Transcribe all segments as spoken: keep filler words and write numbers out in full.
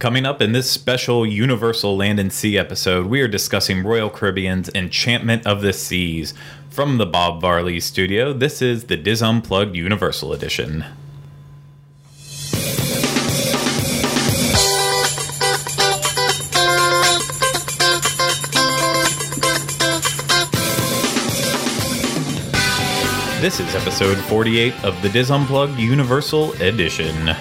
Coming up in this special Universal Land and Sea episode, we are discussing Royal Caribbean's Enchantment of the Seas. From the Bob Varley studio, this is the Diz Unplugged Universal Edition. This is episode forty-eight of the Diz Unplugged Universal Edition.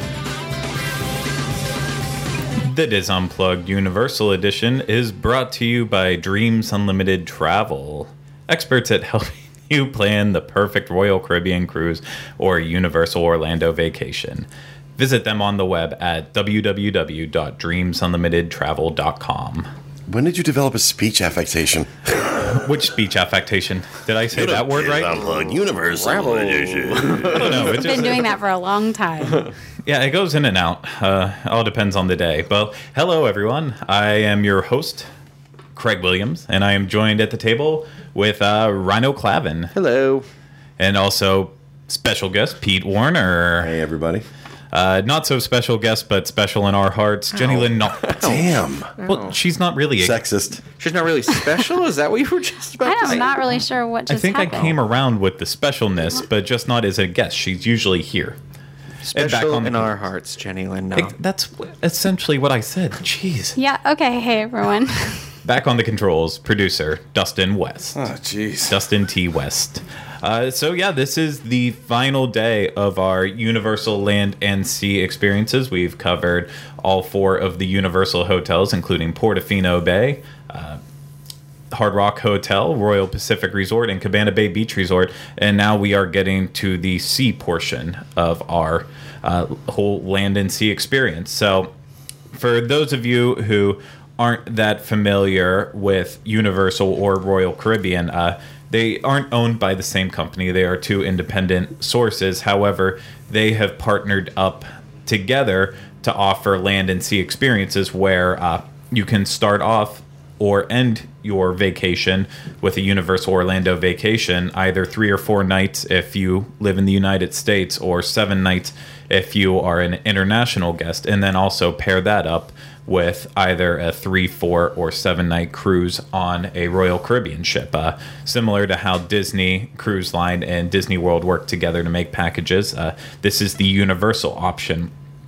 The Diz Unplugged Universal Edition is brought to you by Dreams Unlimited Travel, experts at helping you plan the perfect Royal Caribbean cruise or Universal Orlando vacation. Visit them on the web at w w w dot dreams unlimited travel dot com. When did you develop a speech affectation? Which speech affectation? Did I say you that word right? Unplugged Universal Edition. I don't know. It's been doing that for a long time. Yeah, it goes in and out. Uh, all depends on the day. Well, hello, everyone. I am your host, Craig Williams, and I am joined at the table with uh, Rhino Clavin. Hello. And also special guest, Pete Warner. Hey, everybody. Uh, not so special guest, but special in our hearts, Jenny Lynn Knopf. Damn. Well, she's not really a... Sexist. She's not really special? Is that what you were just about to say? I'm not really sure what just I think happened. I came around with the specialness, but just not as a guest. She's usually here. Special on in the, our hearts, Jenny Lynn. No. It, that's essentially what I said. Jeez. Yeah, okay. Hey, everyone. Back on the controls, producer, Dustin West. Oh, jeez. Dustin T. West. Uh, so, yeah, this is the final day of our Universal Land and Sea experiences. We've covered all four of the Universal hotels, including Portofino Bay, uh, Hard Rock Hotel, Royal Pacific Resort, and Cabana Bay Beach Resort. And now we are getting to the sea portion of our uh, whole land and sea experience. So, for those of you who aren't that familiar with Universal or Royal Caribbean, uh, they aren't owned by the same company. They are two independent sources. However, they have partnered up together to offer land and sea experiences where uh, you can start off or end your vacation with a Universal Orlando vacation, either three or four nights if you live in the United States, or seven nights if you are an international guest, and then also pair that up with either a three, four, or seven-night cruise on a Royal Caribbean ship. Uh, similar to how Disney Cruise Line and Disney World work together to make packages, uh, this is the Universal option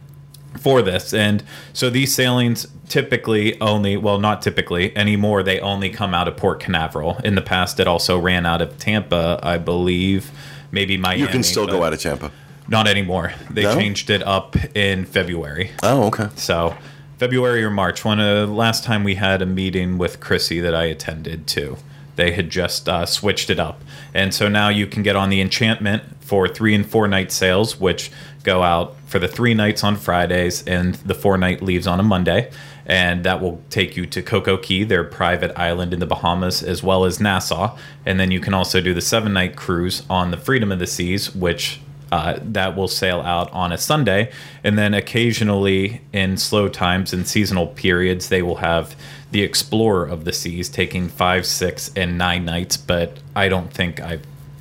for this. And so these sailings typically only, well, not typically anymore, they only come out of Port Canaveral. In the past, it also ran out of Tampa, I believe, maybe Miami. You can still go out of Tampa. Not anymore. They No? changed it up in February. Oh, okay. So February or March, one of the last time we had a meeting with Chrissy that I attended to, they had just uh, switched it up. And so now you can get on the Enchantment for three and four night sails, which go out for the three nights on Fridays and the four night leaves on a Monday. And that will take you to Coco Key, their private island in the Bahamas, as well as Nassau. And then you can also do the seven night cruise on the Freedom of the Seas, which Uh, that will sail out on a Sunday, and then occasionally in slow times and seasonal periods they will have the Explorer of the Seas taking five, six, and nine nights. But I don't think I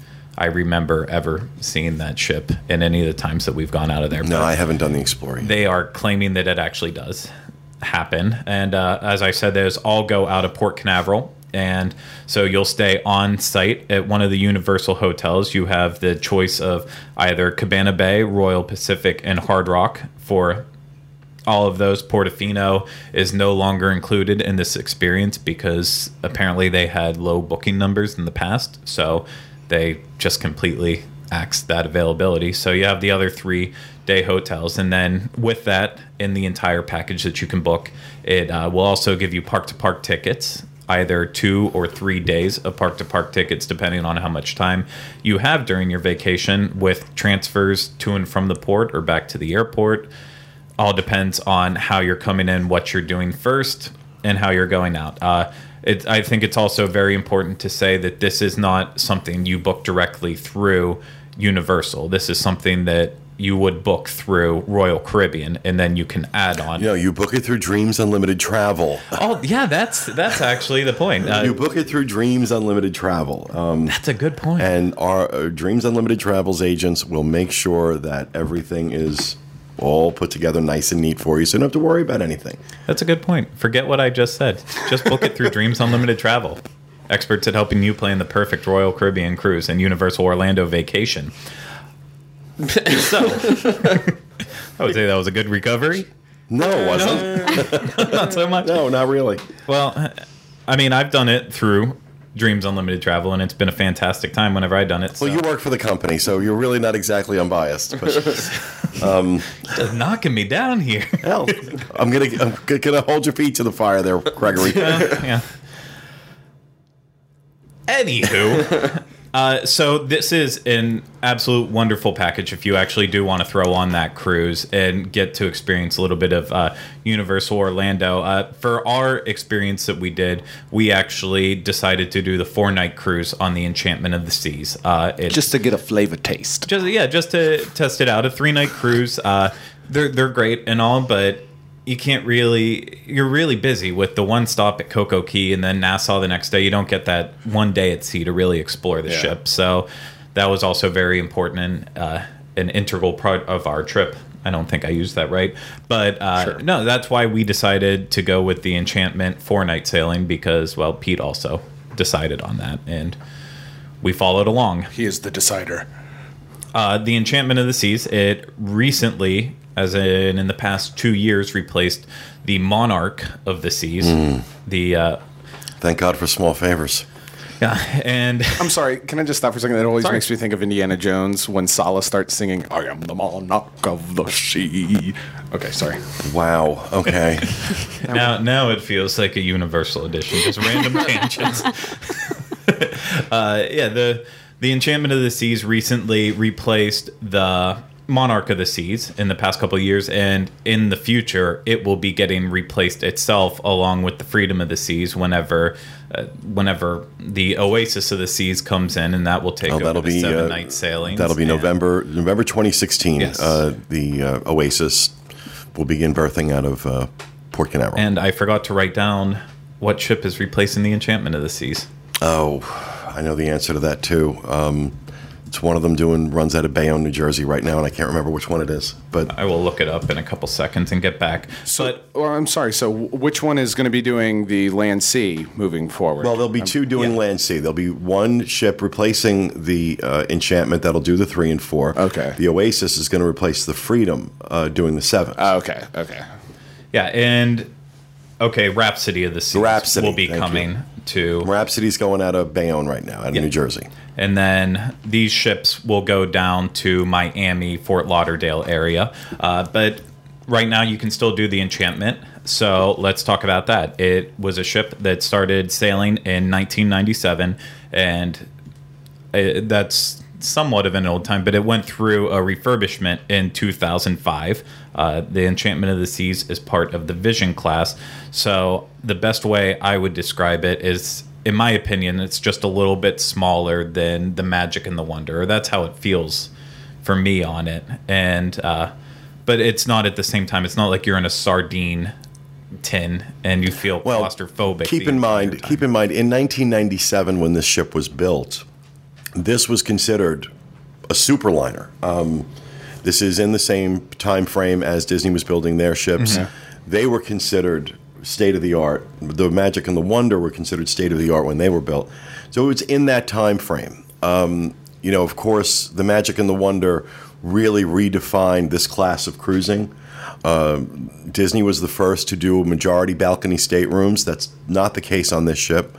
I remember ever seeing that ship in any of the times that we've gone out of there. No, But I haven't done the exploring. they are claiming that it actually does happen, and uh, as I said, those all go out of Port Canaveral. And so you'll stay on site at one of the Universal hotels. You have the choice of either Cabana Bay, Royal Pacific, and Hard Rock. For all of those, Portofino is no longer included in this experience because apparently they had low booking numbers in the past. So they just completely axed that availability. So you have the other three day hotels. And then with that, in the entire package that you can book, it uh, will also give you park-to-park tickets, either two or three days of park-to-park tickets, depending on how much time you have during your vacation, with transfers to and from the port or back to the airport. All depends on how you're coming in, what you're doing first, and how you're going out. Uh, it, I think it's also very important to say that this is not something you book directly through Universal. This is something that you would book through Royal Caribbean, and then you can add on. You know, you book it through Dreams Unlimited Travel. Oh, yeah, that's that's actually the point. Uh, you book it through Dreams Unlimited Travel. Um, that's a good point. And our uh, Dreams Unlimited Travel's agents will make sure that everything is all put together nice and neat for you, so you don't have to worry about anything. That's a good point. Forget what I just said. Just book it through Dreams Unlimited Travel. Experts at helping you plan the perfect Royal Caribbean cruise and Universal Orlando vacation. So, I would say that was a good recovery. No, it wasn't. Not so much. No, not really. Well, I mean, I've done it through Dreams Unlimited Travel, and it's been a fantastic time whenever I've done it. So. Well, you work for the company, so you're really not exactly unbiased. But, um, just knocking me down here. Hell, I'm gonna I'm gonna hold your feet to the fire there, Gregory. Yeah. yeah. Anywho, uh, so this is an absolute wonderful package if you actually do want to throw on that cruise and get to experience a little bit of uh, Universal Orlando. Uh, for our experience that we did, we actually decided to do the four-night cruise on the Enchantment of the Seas. Uh, it, just to get a flavor taste. Just yeah, just to test it out. A three-night cruise. Uh, they're they're great and all, but you can't really, you're really busy with the one stop at Coco Key and then Nassau the next day. You don't get that one day at sea to really explore the yeah. ship. So that was also very important and uh, an integral part of our trip. I don't think I used that right. But uh, sure. no, that's why we decided to go with the Enchantment four-night sailing because, well, Pete also decided on that. And we followed along. He is the decider. Uh, the Enchantment of the Seas, it recently, as in in the past two years, replaced the Monarch of the Seas. Mm. The uh, Thank God for small favors. Yeah, and I'm sorry, can I just stop for a second? It always sorry. makes me think of Indiana Jones when Sala starts singing, I am the monarch of the sea. Okay, sorry. Wow, okay. now now it feels like a Universal edition, just random tangents. uh, yeah, the the Enchantment of the Seas recently replaced the Monarch of the Seas in the past couple of years, and in the future it will be getting replaced itself along with the Freedom of the Seas whenever uh, whenever the Oasis of the Seas comes in, and that will take oh, over that'll the be, seven uh, night sailings. That'll be and, November November twenty sixteen. Yes. Uh, the uh, Oasis will begin berthing out of uh, Port Canaveral. And I forgot to write down what ship is replacing the Enchantment of the Seas. Oh, I know the answer to that too. Um, It's one of them doing runs out of Bayonne, New Jersey right now, and I can't remember which one it is. But I will look it up in a couple seconds and get back. So, but, well, I'm sorry. So, which one is going to be doing the land sea moving forward? Well, there'll be two doing yeah. land sea. There'll be one ship replacing the uh, Enchantment that'll do the three and four. Okay. The Oasis is going to replace the Freedom uh, doing the seven. Oh, okay. Okay. Yeah, and okay, Rhapsody of the Seas Rhapsody, will be coming you. to. Rhapsody's going out of Bayonne right now, out of yeah. New Jersey. And then these ships will go down to Miami, Fort Lauderdale area. Uh, but right now you can still do the Enchantment. So let's talk about that. It was a ship that started sailing in nineteen ninety-seven, and it, that's somewhat of an old time, but it went through a refurbishment in two thousand five. Uh, the Enchantment of the Seas is part of the Vision class. So the best way I would describe it is, in my opinion, it's just a little bit smaller than the Magic and the Wonder. That's how it feels for me on it. And uh, but it's not at the same time. It's not like you're in a sardine tin and you feel well, claustrophobic. Keep in mind, keep in mind, in nineteen ninety-seven when this ship was built, this was considered a superliner. Um, this is in the same time frame as Disney was building their ships. Mm-hmm. They were considered state of the art. The Magic and the Wonder were considered state of the art when they were built. So it's in that time frame. Um, you know, of course, the Magic and the Wonder really redefined this class of cruising. Uh, Disney was the first to do majority balcony staterooms. That's not the case on this ship.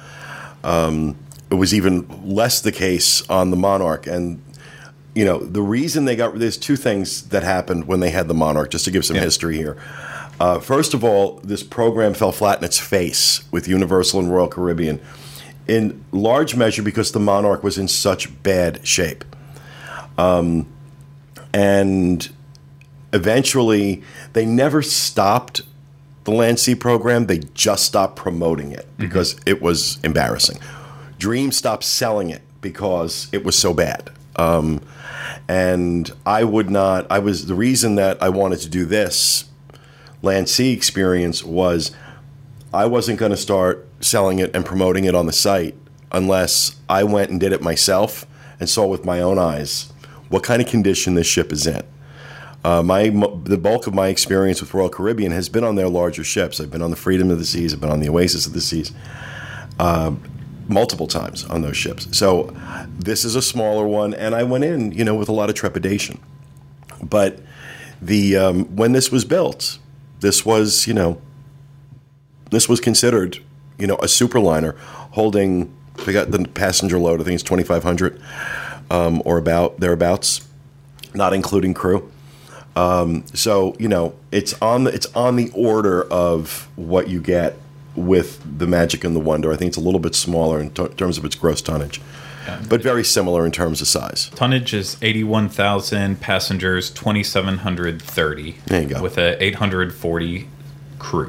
Um, it was even less the case on the Monarch. And, you know, the reason they got, there's two things that happened when they had the Monarch, just to give some yeah. history here. Uh, first of all, this program fell flat in its face with Universal and Royal Caribbean, in large measure because the Monarch was in such bad shape. Um, and eventually, they never stopped the Land Sea program. They just stopped promoting it because mm-hmm. it was embarrassing. Dream stopped selling it because it was so bad. Um, and I would not, I was, the reason that I wanted to do this Land Sea experience was I wasn't going to start selling it and promoting it on the site unless I went and did it myself and saw with my own eyes what kind of condition this ship is in. Uh, my mo- the bulk of my experience with Royal Caribbean has been on their larger ships. I've been on the Freedom of the Seas. I've been on the Oasis of the Seas. Uh, multiple times on those ships. So this is a smaller one, and I went in, you know, with a lot of trepidation. But the um, when this was built, this was, you know, this was considered, you know, a superliner holding, they got the passenger load, I think it's twenty-five hundred um, or about thereabouts, not including crew. Um, so, you know, it's on the, it's on the order of what you get with the Magic and the Wonder. I think it's a little bit smaller in t- terms of its gross tonnage, yeah. but very similar in terms of size. Tonnage is eighty-one thousand, passengers twenty-seven hundred thirty. There you go. With a eight hundred forty crew.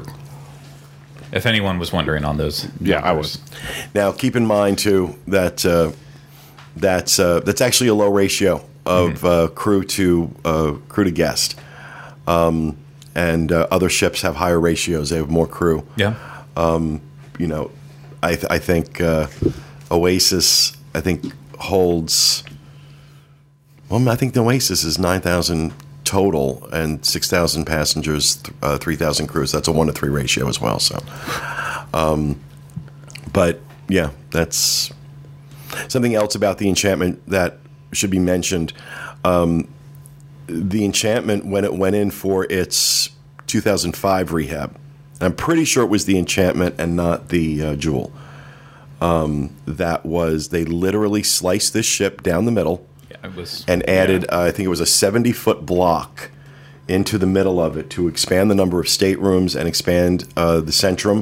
If anyone was wondering on those. Yeah, I numbers. was. Now, keep in mind, too, that uh, that's, uh, that's actually a low ratio of mm-hmm. uh, crew to uh, crew to guest. Um, and uh, other ships have higher ratios. They have more crew. Yeah. Um, you know, I, th- I think uh, Oasis, I think, holds, well, I think the Oasis is nine thousand total and six thousand passengers, th- uh, three thousand crews. That's a one to three ratio as well. So, um, but yeah, that's something else about the Enchantment that should be mentioned. Um, the Enchantment, when it went in for its two thousand five rehab, I'm pretty sure it was the Enchantment and not the uh, Jewel. Um, that was, they literally sliced this ship down the middle yeah, it was, and added, yeah. uh, I think it was a seventy-foot block into the middle of it to expand the number of staterooms and expand uh, the centrum.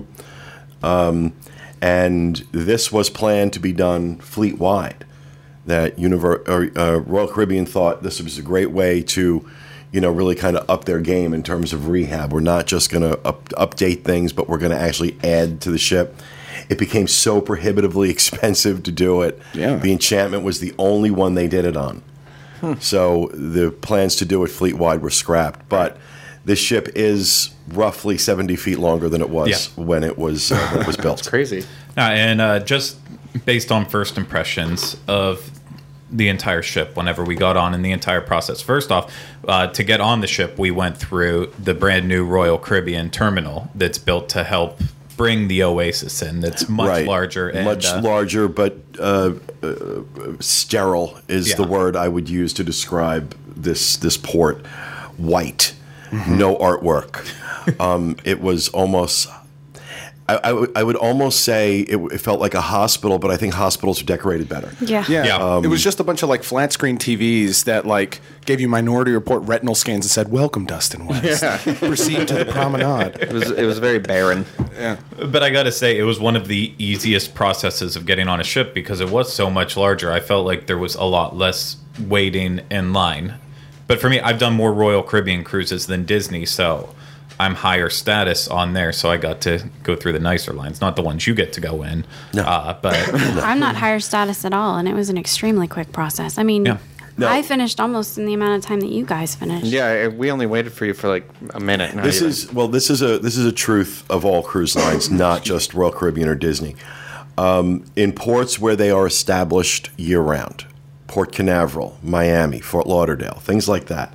Um, and this was planned to be done fleet-wide. That Univer- or, uh, Royal Caribbean thought this was a great way to, you know, really kind of up their game in terms of rehab. We're not just going to up- update things, but we're going to actually add to the ship. It became so prohibitively expensive to do it. Yeah. The Enchantment was the only one they did it on. Hmm. So the plans to do it fleet-wide were scrapped. But this ship is roughly seventy feet longer than it was yeah. when it was uh, when it was built. It's crazy. Uh, and uh, just based on first impressions of the entire ship whenever we got on in the entire process. First off, uh, to get on the ship, we went through the brand new Royal Caribbean terminal that's built to help bring the Oasis in. That's much right. larger. And, much uh, larger, but uh, uh, sterile is Yeah. the word I would use to describe this this port. White, mm-hmm. no artwork. um, it was almost... I, I, w- I would almost say it, it felt like a hospital, but I think hospitals are decorated better. Yeah. Yeah, Yeah. Um, it was just a bunch of like flat screen T Vs that like gave you Minority Report retinal scans and said, "Welcome, Dustin West. Yeah. Proceed to the promenade." It was it was very barren. Yeah, But I got to say, it was one of the easiest processes of getting on a ship because it was so much larger. I felt like there was a lot less waiting in line. But for me, I've done more Royal Caribbean cruises than Disney, so I'm higher status on there, so I got to go through the nicer lines, not the ones you get to go in. No. Uh, but I'm not higher status at all, and it was an extremely quick process. I mean, Yeah. No. I finished almost in the amount of time that you guys finished. Yeah, we only waited for you for like a minute. not This even. is well. This is a this is a truth of all cruise lines, not just Royal Caribbean or Disney. Um, in ports where they are established year round, Port Canaveral, Miami, Fort Lauderdale, things like that.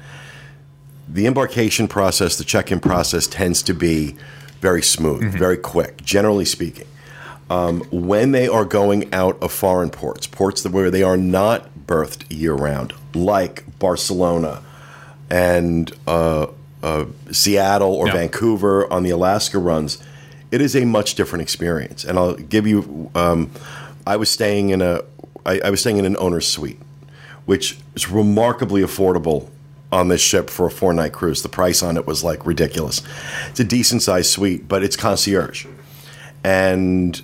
The embarkation process, the check-in process tends to be very smooth, mm-hmm. very quick, generally speaking. Um, when they are going out of foreign ports, ports that where they are not berthed year-round, like Barcelona and uh, uh, Seattle or Yeah. Vancouver on the Alaska runs, it is a much different experience. And I'll give you, um, I was staying in a, I, I was staying in an owner's suite, which is remarkably affordable on this ship for a four-night cruise. The price on it was like ridiculous. It's a decent-sized suite, but it's concierge. And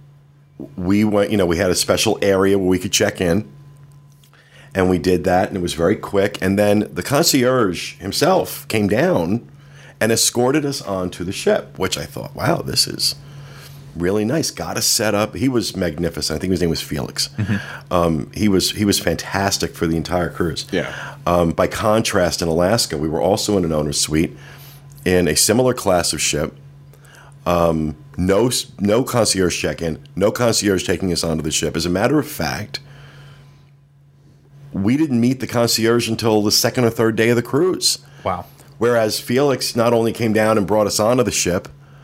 we went, you know, we had a special area where we could check in, and we did that, and it was very quick. And then the concierge himself came down and escorted us onto the ship, which I thought, wow, this is really nice. Got us set up. He was magnificent. I think his name was Felix. Mm-hmm. Um, he was he was fantastic for the entire cruise. Yeah. Um, by contrast, in Alaska, we were also in an owner's suite in a similar class of ship. Um, no no concierge check-in, no concierge taking us onto the ship. As a matter of fact, we didn't meet the concierge until the second or third day of the cruise. Wow. Whereas Felix not only came down and brought us onto the ship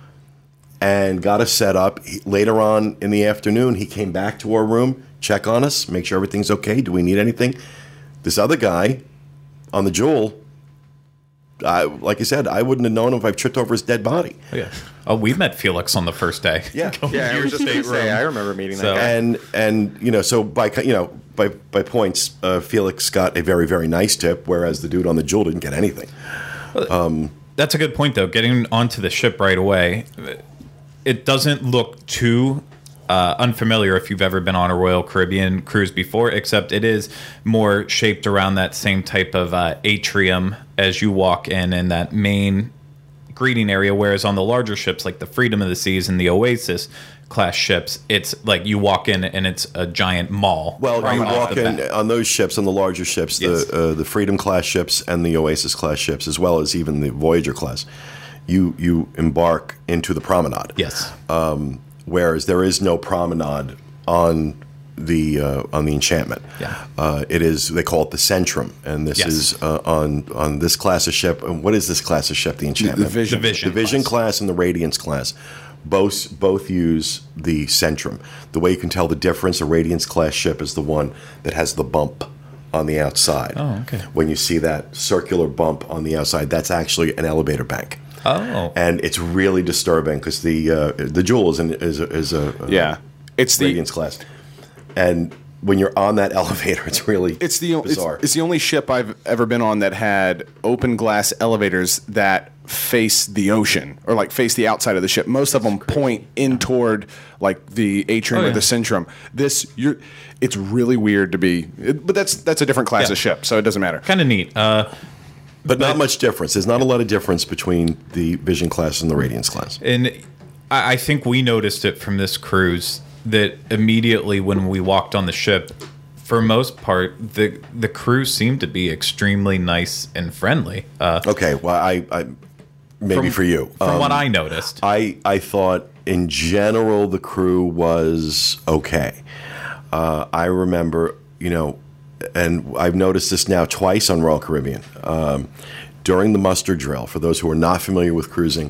and got us set up, he, later on in the afternoon, he came back to our room, check on us, make sure everything's okay. Do we need anything? This other guy on the Jewel, I, like I said, I wouldn't have known him if I tripped over his dead body. Oh, yeah. Oh, we met Felix on the first day. Yeah. Going Yeah, to I your was just going to stateroom. say, I remember meeting So- that guy. And and you know, so by you know by by points, uh, Felix got a very very nice tip, whereas the dude on the Jewel didn't get anything. That's a good point, though. Getting onto the ship right away, it doesn't look too uh, unfamiliar if you've ever been on a Royal Caribbean cruise before, except it is more shaped around that same type of uh, atrium as you walk in, in that main greeting area, whereas on the larger ships, like the Freedom of the Seas and the Oasis class ships, it's like you walk in and it's a giant mall. Well, right you off walk the in bat. on those ships, on the larger ships, Yes. the uh, the Freedom class ships and the Oasis class ships, as well as even the Voyager class. You you embark into the promenade. Yes. Whereas there is no promenade on the uh, on the Enchantment. Yeah. Uh, it is, they call it the Centrum, and this Yes. is uh, on on this class of ship. And what is this class of ship? The Enchantment, the Vision. The Vision the Vision class. class and the Radiance class. Both both use the Centrum. The way you can tell the difference, a Radiance class ship is the one that has the bump on the outside. Oh, okay. When you see that circular bump on the outside, that's actually an elevator bank. Oh. And it's really disturbing because the uh, the Jewel is, an, is a, is a uh, Yeah, it's the Radiance class, and when you're on that elevator, it's really it's the it's, bizarre. it's the only ship I've ever been on that had open glass elevators that face the ocean or like face the outside of the ship. Most of them point in toward like the atrium Oh, or yeah. the centrum. This you're it's really weird to be, it, but that's that's a different class Yeah. of ship, so it doesn't matter. Kind of neat. Uh, but not much difference. There's not a lot of difference between the Vision class and the Radiance class. And I I think we noticed it from this cruise that immediately when we walked on the ship, for most part, the the crew seemed to be extremely nice and friendly. Uh, Okay, well, I, I maybe From- for you, from Um, what I noticed. I I thought in general the crew was okay. Uh, I remember, you know, and I've noticed this now twice on Royal Caribbean. Um, during the muster drill, for those who are not familiar with cruising,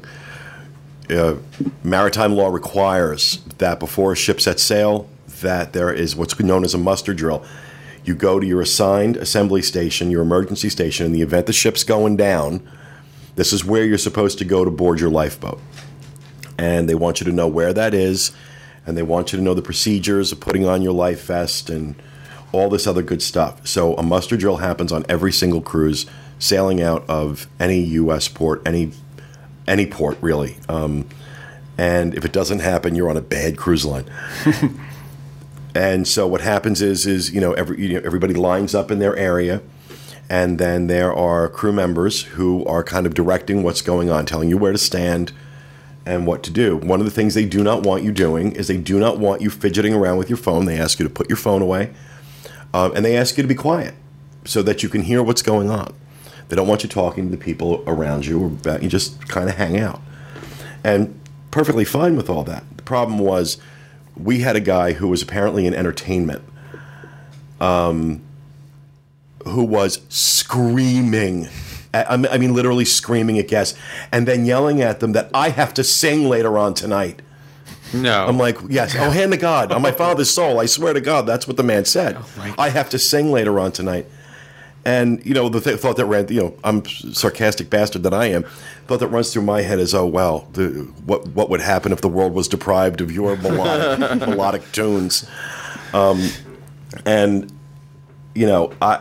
uh, maritime law requires that before a ship sets sail, that there is what's known as a muster drill. You go to your assigned assembly station, your emergency station. In the event the ship's going down, this is where you're supposed to go to board your lifeboat. And they want you to know where that is, and they want you to know the procedures of putting on your life vest and all this other good stuff. So a muster drill happens on every single cruise sailing out of any U S port, any any port really. Um, and if it doesn't happen, you're on a bad cruise line. And so what happens is, is you know, every, you know, everybody lines up in their area, and then there are crew members who are kind of directing what's going on, telling you where to stand and what to do. One of the things they do not want you doing is they do not want you fidgeting around with your phone. They ask you to put your phone away, um, and they ask you to be quiet so that you can hear what's going on. They don't want you talking to the people around you, or about, you just kind of hang out. And perfectly fine with all that. The problem was we had a guy who was apparently in entertainment um, who was screaming. I mean, I mean, literally screaming at guests and then yelling at them that I have to sing later on tonight. No. I'm like, yes, oh, hand to God. On my father's soul, I swear to God, that's what the man said. I have to sing later on tonight. And, you know, the th- thought that ran, you know, I'm sarcastic bastard that I am, thought that runs through my head is, oh, wow, the, what what would happen if the world was deprived of your melodic, melodic tunes? Um, and, you know, I,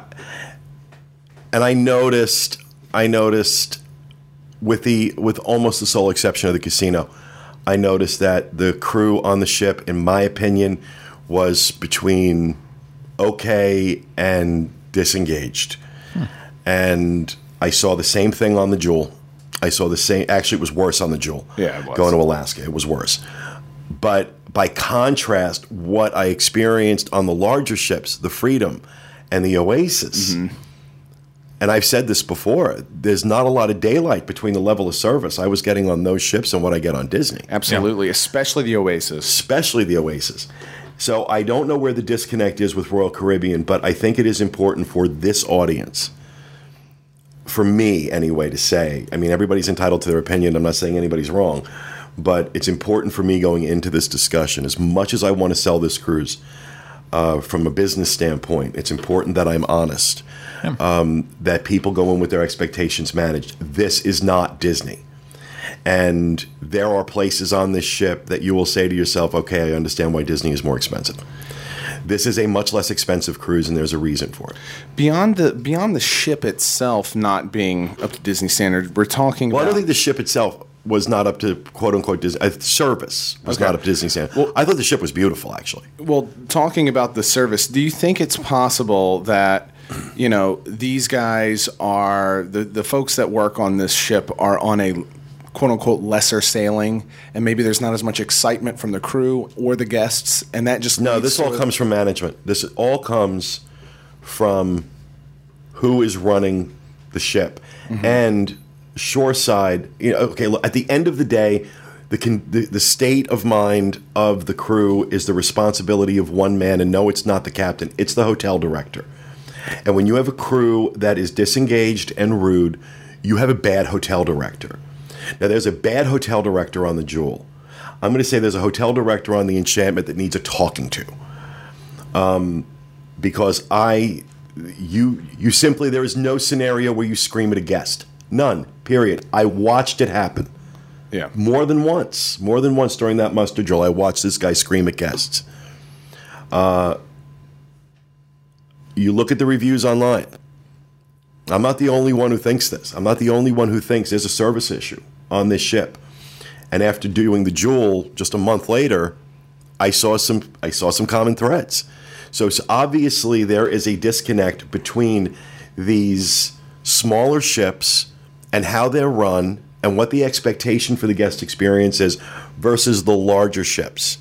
and I noticed, I noticed with the, with almost the sole exception of the casino, I noticed that the crew on the ship, in my opinion, was between okay and disengaged. Hmm. And I saw the same thing on the Jewel. I saw the same, actually it was worse on the Jewel. Yeah, it was. Going to Alaska, it was worse. But by contrast, what I experienced on the larger ships, the Freedom and the Oasis, mm-hmm. and I've said this before, there's not a lot of daylight between the level of service I was getting on those ships and what I get on Disney. Absolutely, yeah. Especially the Oasis. Especially the Oasis. So I don't know where the disconnect is with Royal Caribbean, but I think it is important for this audience for me anyway, to say, I mean, everybody's entitled to their opinion. I'm not saying anybody's wrong, but it's important for me going into this discussion, as much as I want to sell this cruise uh, from a business standpoint, it's important that I'm honest, yeah. um, that people go in with their expectations managed. This is not Disney. And there are places on this ship that you will say to yourself, okay, I understand why Disney is more expensive. This is a much less expensive cruise, and there's a reason for it. Beyond the beyond the ship itself not being up to Disney standard, we're talking well, about... I don't think the ship itself was not up to quote-unquote Disney. Uh, service was okay. not up to Disney standard. Well, I thought the ship was beautiful, actually. Well, talking about the service, do you think it's possible that, you know, these guys are... The, the folks that work on this ship are on a... quote-unquote lesser sailing, and maybe there's not as much excitement from the crew or the guests, and that just... No, this all of- comes from management. This all comes from who is running the ship. Mm-hmm. And shoreside, you know, okay, look, at the end of the day, the, con- the the state of mind of the crew is the responsibility of one man, and no, it's not the captain. It's the hotel director. And when you have a crew that is disengaged and rude, you have a bad hotel director. Now, there's a bad hotel director on the Jewel. I'm going to say there's a hotel director on the Enchantment that needs a talking to. Um, because I, you, you simply, there is no scenario where you scream at a guest. None, period. I watched it happen. Yeah. More than once. More than once during that muster drill, I watched this guy scream at guests. Uh, you look at the reviews online. I'm not the only one who thinks this. I'm not the only one who thinks there's a service issue on this ship. And after doing the Jewel just a month later, I saw some I saw some common threads. So, so obviously there is a disconnect between these smaller ships and how they're run and what the expectation for the guest experience is versus the larger ships.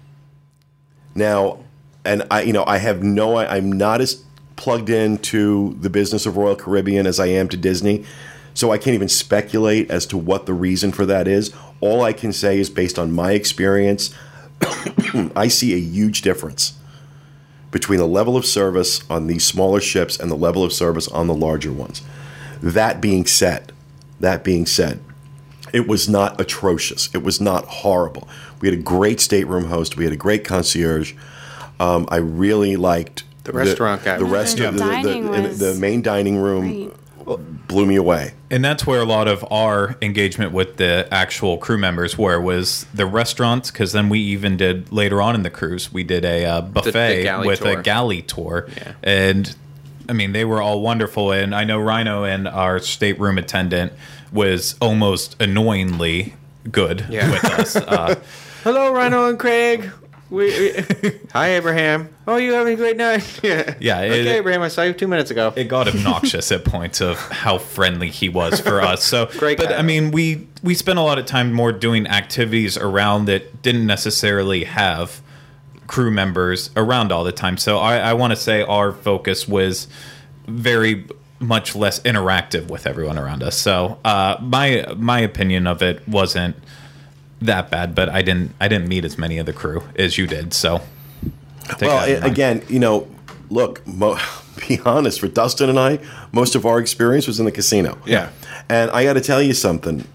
Now, and I you know, I have no I'm not as plugged into the business of Royal Caribbean as I am to Disney, so I can't even speculate as to what the reason for that is. All I can say is based on my experience, I see a huge difference between the level of service on these smaller ships and the level of service on the larger ones. That being said, that being said, it was not atrocious. It was not horrible. We had a great stateroom host. We had a great concierge. Um, I really liked The restaurant guy. The rest The of the, dining the, was the main dining room blew me away. And that's where a lot of our engagement with the actual crew members were, was the restaurants, because then we even did, later on in the cruise, we did a uh, buffet galley with tour. a galley tour. Yeah. And, I mean, they were all wonderful. And I know Rhino and our stateroom attendant was almost annoyingly good Yeah. with us. Uh, Hello, Rhino and Craig. We, we, hi, Abraham. Oh, you having a great night? Yeah. Yeah, it- Okay, Abraham. I saw you two minutes ago. it got obnoxious at points of how friendly he was for us. So, Great but guy. I mean, we we spent a lot of time more doing activities around that didn't necessarily have crew members around all the time. So I, I want to say our focus was very much less interactive with everyone around us. So uh, my my opinion of it wasn't that bad, but I didn't I didn't meet as many of the crew as you did. So take Well, that in a- mind. again, you know, look, mo- be honest, for Dustin and I, most of our experience was in the casino. Yeah. And I got to tell you something,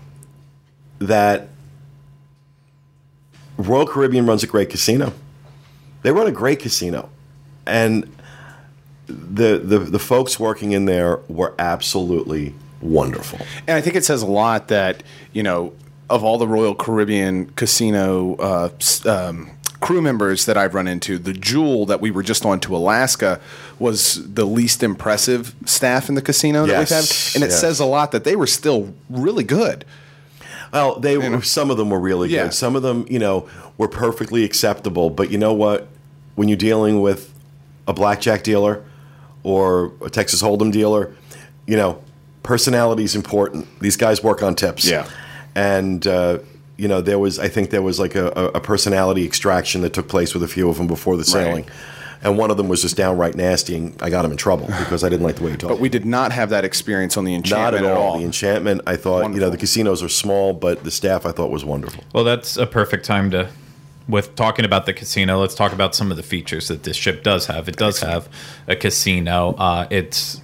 that Royal Caribbean runs a great casino. They run a great casino. And the the, the folks working in there were absolutely wonderful. And I think it says a lot that, you know, of all the Royal Caribbean casino uh, s- um, crew members that I've run into, the Jewel that we were just on to Alaska was the least impressive staff in the casino that we've Yes, had. And it yes. says a lot that they were still really good. Well, they were, some of them were really Yeah. good. Some of them, you know, were perfectly acceptable. But you know what? When you're dealing with a blackjack dealer or a Texas Hold'em dealer, you know, personality is important. These guys work on tips. Yeah. And, uh, you know, there was, I think there was like a, a personality extraction that took place with a few of them before the sailing. And one of them was just downright nasty, and I got him in trouble because I didn't like the way he talked. But we did not have that experience on the Not Enchantment at at all. all. The Enchantment, I thought, you know, Wonderful. the casinos are small, but the staff I thought was wonderful. Well, that's a perfect time to, with talking about the casino, let's talk about some of the features that this ship does have. It does have a casino. Uh, it's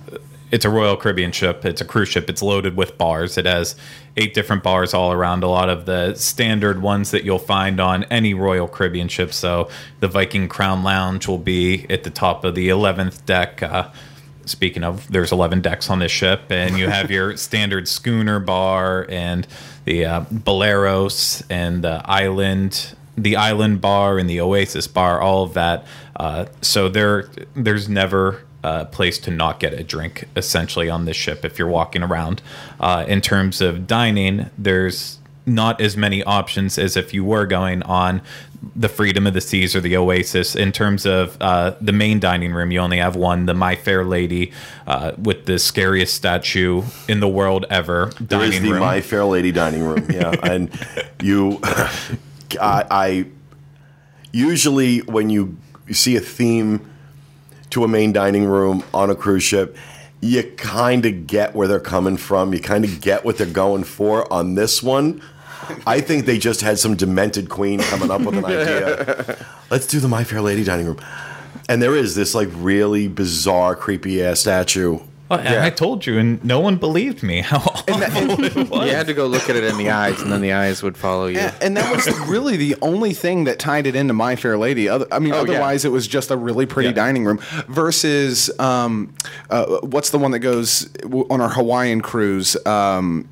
it's a Royal Caribbean ship. It's a cruise ship. It's loaded with bars. It has eight different bars all around. A lot of the standard ones that you'll find on any Royal Caribbean ship. So the Viking Crown Lounge will be at the top of the eleventh deck. Uh, speaking of, there's eleven decks on this ship, and you have your standard schooner bar and the uh, Boleros and the island, the island bar and the Oasis bar, all of that. Uh, so there, there's never a place to not get a drink, essentially, on this ship if you're walking around. Uh, in terms of dining, there's not as many options as if you were going on the Freedom of the Seas or the Oasis. In terms of uh, the main dining room, you only have one, the My Fair Lady, uh, with the scariest statue in the world ever. There is the room. My Fair Lady dining room, yeah. And you, I, I usually when you see a theme to a main dining room on a cruise ship, you kind of get where they're coming from. You kind of get what they're going for. On this one, I think they just had some demented queen coming up with an idea. Let's do the My Fair Lady dining room. And there is this like really bizarre, creepy ass statue. Oh, and Yeah. I told you, and no one believed me how awful it was. You had to go look at it in the eyes, and then the eyes would follow you. And, and that was really the only thing that tied it into My Fair Lady. Other, I mean, Oh, yeah. otherwise it was just a really pretty Yeah. dining room. Versus, um, uh, what's the one that goes on our Hawaiian cruise? Um,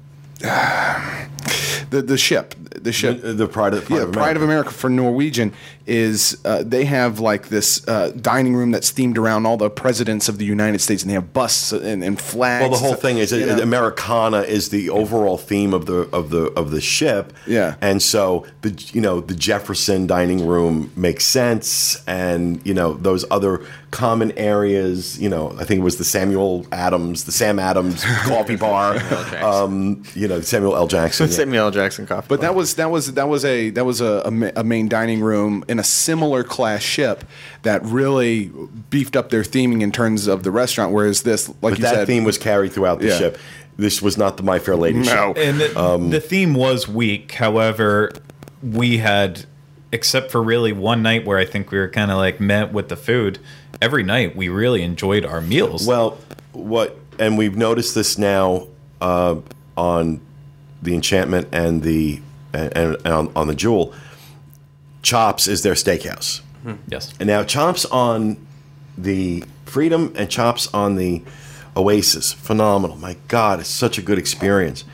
the the ship, the ship, The, the Pride of, Pride yeah, of Pride of America. America for Norwegian is uh, they have like this uh, dining room that's themed around all the presidents of the United States, and they have busts and, and flags. Well, the whole thing is You know? Americana is the overall theme of the of the of the ship. Yeah. and so the you know the Jefferson dining room makes sense, and you know those other common areas. You know, I think it was the Samuel Adams, the Sam Adams coffee bar. Jackson. Um, you know, Samuel L. Jackson. yeah. Samuel L. Jackson coffee. But that was that was that was a that was a, a, ma- a main dining room in a similar class ship that really beefed up their theming in terms of the restaurant. Whereas this, like But you that said, theme was carried throughout the Yeah. ship. This was not the My Fair Lady No. show. And the, Um, the theme was weak. However, we had, except for really one night where I think we were kind of like met with the food, every night we really enjoyed our meals. Well, what, and we've noticed this now uh, on the Enchantment and the and, and on, on the Jewel. Chops is their steakhouse, yes. and now Chops on the Freedom and Chops on the Oasis, phenomenal. My God, it's such a good experience.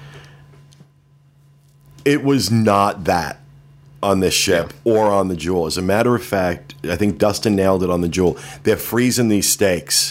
It was not that on this ship or on the Jewel. As a matter of fact, I think Dustin nailed it on the Jewel. They're freezing these steaks,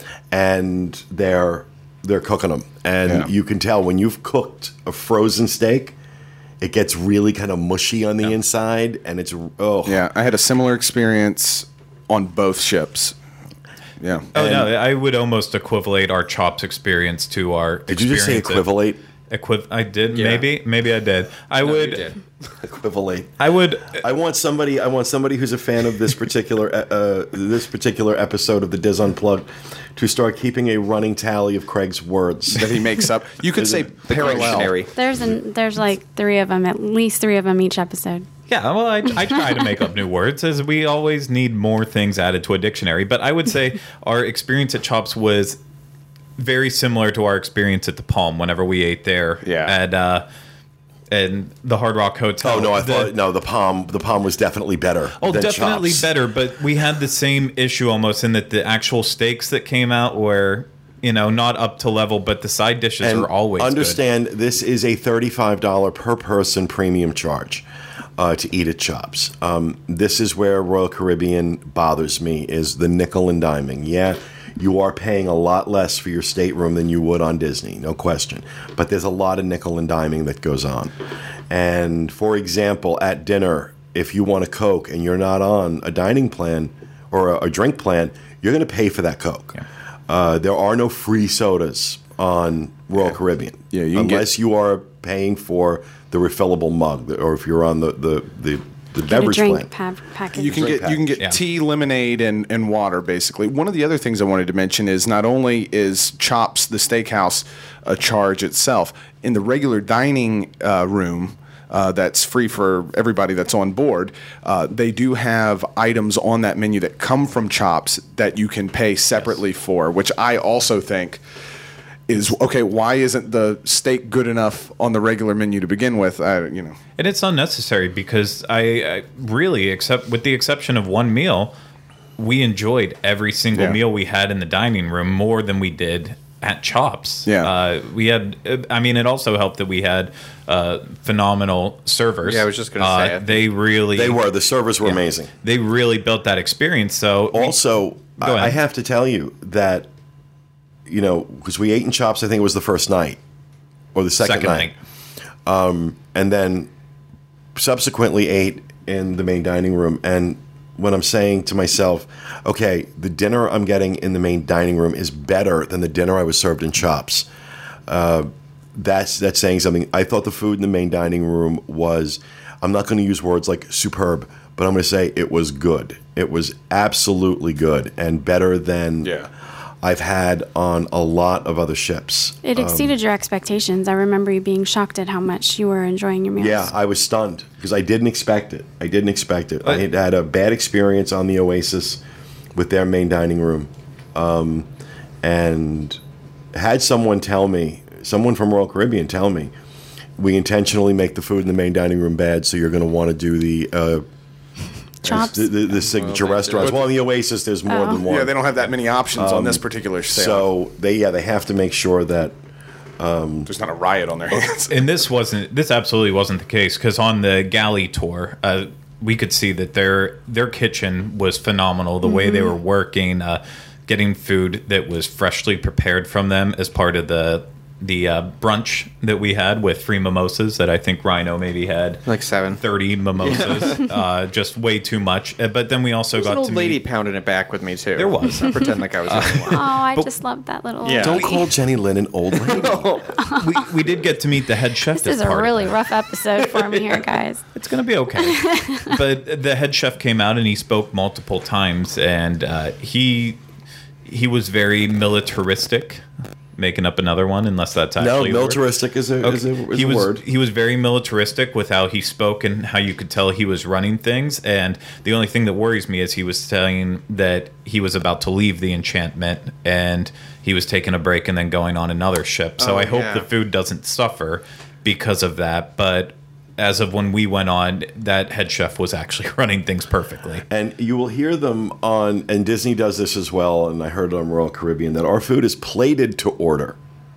and they're they're cooking them, and Yeah. you can tell when you've cooked a frozen steak, it gets really kind of mushy on the inside, and it's oh yeah, I had a similar experience on both ships. Yeah. Oh no, I would almost equivalate our Chops experience to our. Did you just say equivalate? Equiv- I did. Yeah. Maybe. Maybe I did. I No, would. you did. Equivalate. I would. I want somebody. I want somebody who's a fan of this particular uh, this particular episode of the Diz Unplugged to start keeping a running tally of Craig's words. That he makes up. You could say parallel. Dictionary. There's an, there's like three of them, at least three of them each episode. Yeah, well, I, I try to make up new words, as we always need more things added to a dictionary. But I would say our experience at Chops was very similar to our experience at the Palm whenever we ate there. Yeah. At uh, and the Hard Rock Hotel. Oh no, I The- thought no. The Palm. The Palm was definitely better. Oh, than definitely Chops. better. But we had the same issue almost in that the actual steaks that came out were, you know, not up to level, but the side dishes And are always understand this is a thirty-five dollars per person premium charge uh, to eat at Chops. Um, this is where Royal Caribbean bothers me, is the nickel and diming. Yeah, you are paying a lot less for your stateroom than you would on Disney, no question. But there's a lot of nickel and diming that goes on. And for example, at dinner, if you want a Coke and you're not on a dining plan or a, a drink plan, you're going to pay for that Coke. Yeah. Uh, there are no free sodas on Royal Caribbean, Yeah, you can get- unless you are paying for the refillable mug, or if you're on the the the, the Get a beverage drink plan. pa- package. You can Drink get you can get Yeah. tea, lemonade, and, and water basically. One of the other things I wanted to mention is not only is Chops the steakhouse a charge itself, in the regular dining uh, room, uh, that's free for everybody that's on board. Uh, they do have items on that menu that come from Chops that you can pay separately yes. for, which I also think is okay. Why isn't the steak good enough on the regular menu to begin with? I, you know, and it's unnecessary because I, I really, except with the exception of one meal, we enjoyed every single Yeah. meal we had in the dining room more than we did at Chops. Yeah. Uh, we had, I mean, it also helped that we had uh, phenomenal servers. Yeah, I was just gonna uh, say it. They really... They were. The servers were amazing. They really built that experience. So we- Also, Go I, ahead. I have to tell you that, you know, because we ate in Chops, I think it was the first night or the second, second night. night. And then subsequently ate in the main dining room. And when I'm saying to myself, okay, the dinner I'm getting in the main dining room is better than the dinner I was served in Chops, uh, that's that's saying something. I thought the food in the main dining room was, I'm not going to use words like superb, but I'm going to say it was good. It was absolutely good and better than Yeah. I've had on a lot of other ships. It exceeded your expectations. I remember you being shocked at how much you were enjoying your meals. Yeah, I was stunned because I didn't expect it. I didn't expect it. I had had a bad experience on the Oasis with their main dining room, um, and had someone tell me, someone from Royal Caribbean tell me, we intentionally make the food in the main dining room bad, so you're going to want to do the uh, Chops. the, the, the signature Well, restaurants. Well, in the Oasis, there's more Oh. than one. Yeah, they don't have that many options on this particular sale. so they yeah they have to make sure that There's not a riot on their hands. And this wasn't, this absolutely wasn't the case because on the galley tour, uh, we could see that their their kitchen was phenomenal. The way they were working, uh, getting food that was freshly prepared from them as part of the the uh, brunch that we had with free mimosas that I think Rhino maybe had Like seven. thirty mimosas, uh, just way too much. Uh, But then we also There's got an old to lady meet, pounding it back with me too. There was. I pretend like I was. the only one. Oh, I But- just love that little. Yeah. don't call Jenny Lynn an old lady. we, we did get to meet the head chef. This is as a part of really that. rough episode for me here, guys. It's going to be okay. But the head chef came out and he spoke multiple times, and uh, he he was very militaristic. Making up another one, unless that's No, actually a word. militaristic is a, is a, is he a was word. he was very militaristic with how he spoke and how you could tell he was running things. And the only thing that worries me is he was saying that he was about to leave the Enchantment and he was taking a break and then going on another ship. So Oh, I hope yeah. the food doesn't suffer because of that. But as of when we went on, that head chef was actually running things perfectly. And you will hear them on, and Disney does this as well, and I heard it on Royal Caribbean, that our food is plated to order.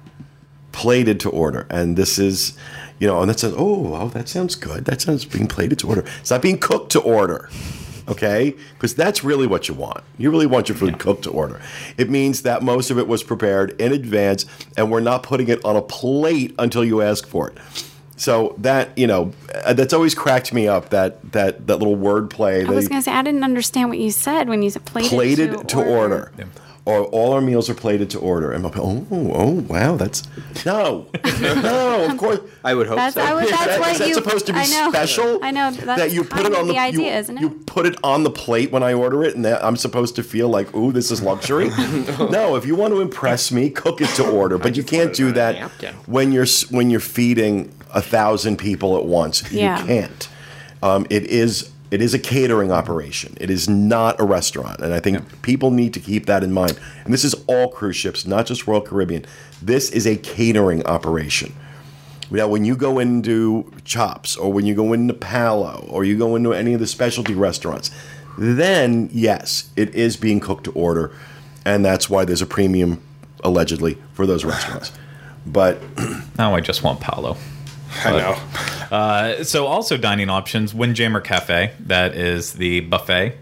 Plated to order. And this is, you know, and that says, oh, oh, that sounds good. That sounds being plated to order. It's not being cooked to order. Okay? Because that's really what you want. You really want your food Yeah. cooked to order. It means that most of it was prepared in advance, and we're not putting it on a plate until you ask for it. So that, you know, uh, that's always cracked me up, that that, that little word play. I was going to say, I didn't understand what you said when you said plated, plated to, to, order. Yeah. Or all our meals are plated to order. And I'm like, oh, oh, wow, that's no, no, of course. I would hope That's, so. I was, that's Is that, what is that you, supposed to be I know, special? I know. That's that you put kind it on of the, the idea, you, isn't it? You put it on the plate when I order it, and that I'm supposed to feel like, ooh, this is luxury. No, if you want to impress me, cook it to order. But you can't put it do on a that napkin. when you're s- when you're feeding a thousand people at once. Yeah. You can't. Um, it is. It is a catering operation. It is not a restaurant. And I think people need to keep that in mind. And this is all cruise ships, not just Royal Caribbean. This is a catering operation. Now, when you go into Chops or when you go into Palo or you go into any of the specialty restaurants, then, yes, it is being cooked to order. And that's why there's a premium, allegedly, for those restaurants. But Now I just want Paolo. I know. Uh, so also dining options, Windjammer Cafe. That is the buffet.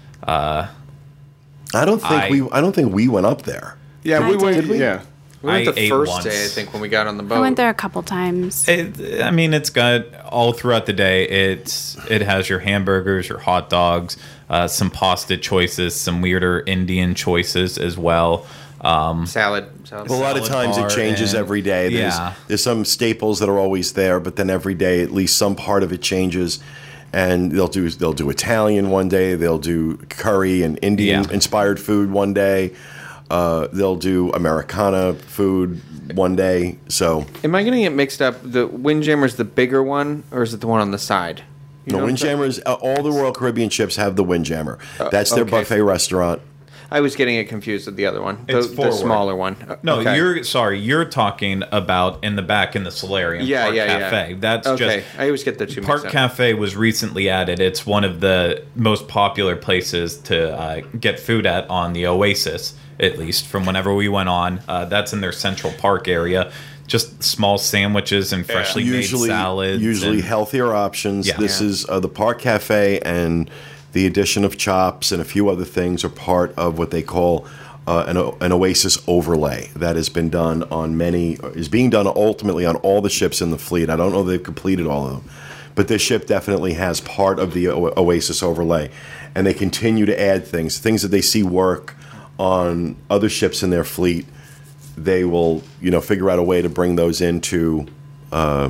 I don't think I- we I don't think we went up there. Yeah, I we went. did. Yeah. We went I the ate first once. day, I think, when we got on the boat. I went there a couple times. It, I mean, it's got all throughout the day. It's it has your hamburgers, your hot dogs, uh, some pasta choices, some weirder Indian choices as well. Um, Salad. Salad. Well, a lot of salad times bar it changes and- every day. There's, yeah. there's some staples that are always there, but then every day at least some part of it changes. And they'll do they'll do Italian one day, they'll do curry and Indian Yeah. inspired food one day. Uh, they'll do Americana food one day. So Am I going to get mixed up? The Windjammer's the bigger one, or is it the one on the side? You no, know what I'm talking- Windjammers. Uh, all the Royal Caribbean ships have the Windjammer. That's their okay. buffet restaurant. I was getting it confused with the other one, the, It's the forward. smaller one. Uh, No, okay. you're sorry. You're talking about in the back in the Solarium yeah, Park yeah, Cafe. yeah. That's okay. just I always get the two. Park mixed up. Cafe was recently added. It's one of the most popular places to uh, get food at on the Oasis, at least from whenever we went on. Uh, that's in their Central Park area. Just small sandwiches and freshly usually, made salads. Usually and- healthier options. Yeah. This Yeah. is uh, the Park Cafe, and the addition of chops and a few other things are part of what they call uh, an, o- an Oasis overlay that has been done on many, is being done ultimately on all the ships in the fleet. I don't know if they've completed all of them, but this ship definitely has part of the o- Oasis overlay, and they continue to add things, things that they see work on other ships in their fleet. They will, you know, figure out a way to bring those into, uh,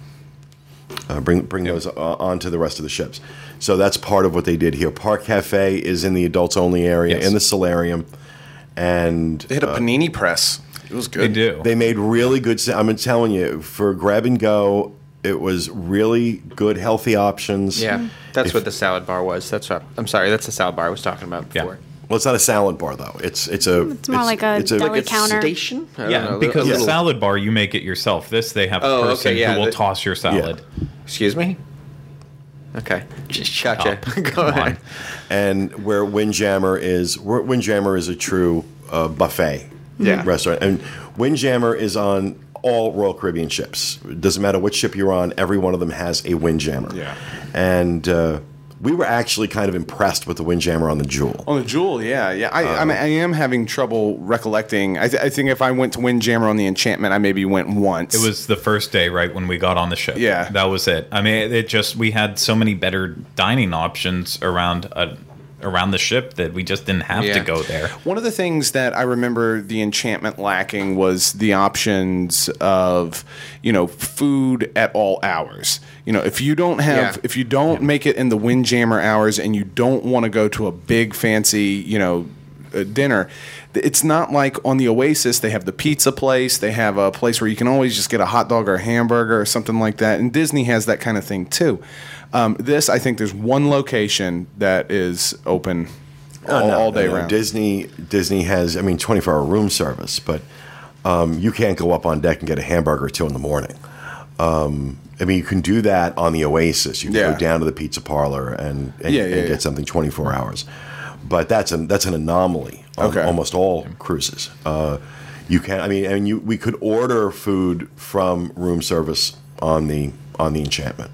uh, bring bring those uh, onto the rest of the ships. So that's part of what they did here. Park Cafe is in the adults only area Yes. in the Solarium, and They had a panini press. It was They good. do. they made really good. sa- I'm telling you, for grab and go, it was really good, healthy options. Yeah, that's If- what the salad bar was. That's what. I'm sorry, that's the salad bar I was talking about Yeah. before. Well, it's not a salad bar though. It's it's a. It's more like a deli Like a counter. station. I don't Yeah, know, because a the little- salad bar, you make it yourself. This, they have a Oh, okay, person yeah, who will the- toss your salad. Excuse me. Okay, gotcha. Go Come on. ahead. and where Windjammer is, where Windjammer is a true uh, buffet Yeah. restaurant, and Windjammer is on all Royal Caribbean ships. It doesn't matter which ship you're on; every one of them has a Windjammer. Yeah. and uh, we were actually kind of impressed with the Windjammer on the Jewel. On the Jewel, yeah, yeah. I, I mean, I am having trouble recollecting. I, th- I think if I went to Windjammer on the Enchantment, I maybe went once. It was the first day, right, when we got on the ship. Yeah. That was it. I mean, it, it just, we had so many better dining options around uh, around the ship that we just didn't have Yeah. to go there. One of the things that I remember the Enchantment lacking was the options of, you know, food at all hours. You know, if you don't have, Yeah. if you don't make it in the Windjammer hours, and you don't want to go to a big fancy, you know, uh, dinner, it's not like on the Oasis they have the pizza place. They have a place where you can always just get a hot dog or a hamburger or something like that. And Disney has that kind of thing too. Um, this, I think, there's one location that is open Oh, all, no, all day no, no. round. Disney Disney has, I mean, twenty-four hour room service, but um, you can't go up on deck and get a hamburger at two in the morning. Um, I mean, you can do that on the Oasis. You can Yeah. go down to the pizza parlor and, and, Yeah, yeah, and yeah. get something twenty-four hours. But that's an that's an anomaly on Okay. almost all cruises. Uh, you can, I mean, and you we could order food from room service on the on the Enchantment,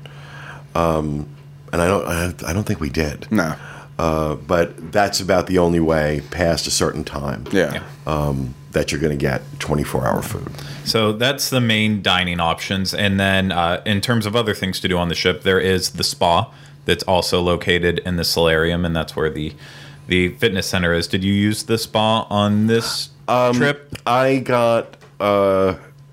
um, and I don't I, I don't think we did. No. Uh, but that's about the only way past a certain time Yeah. um, that you're going to get twenty-four hour food. So that's the main dining options. And then uh, in terms of other things to do on the ship, there is the spa that's also located in the Solarium, and that's where the the fitness center is. Did you use the spa on this Um, trip? I got uh,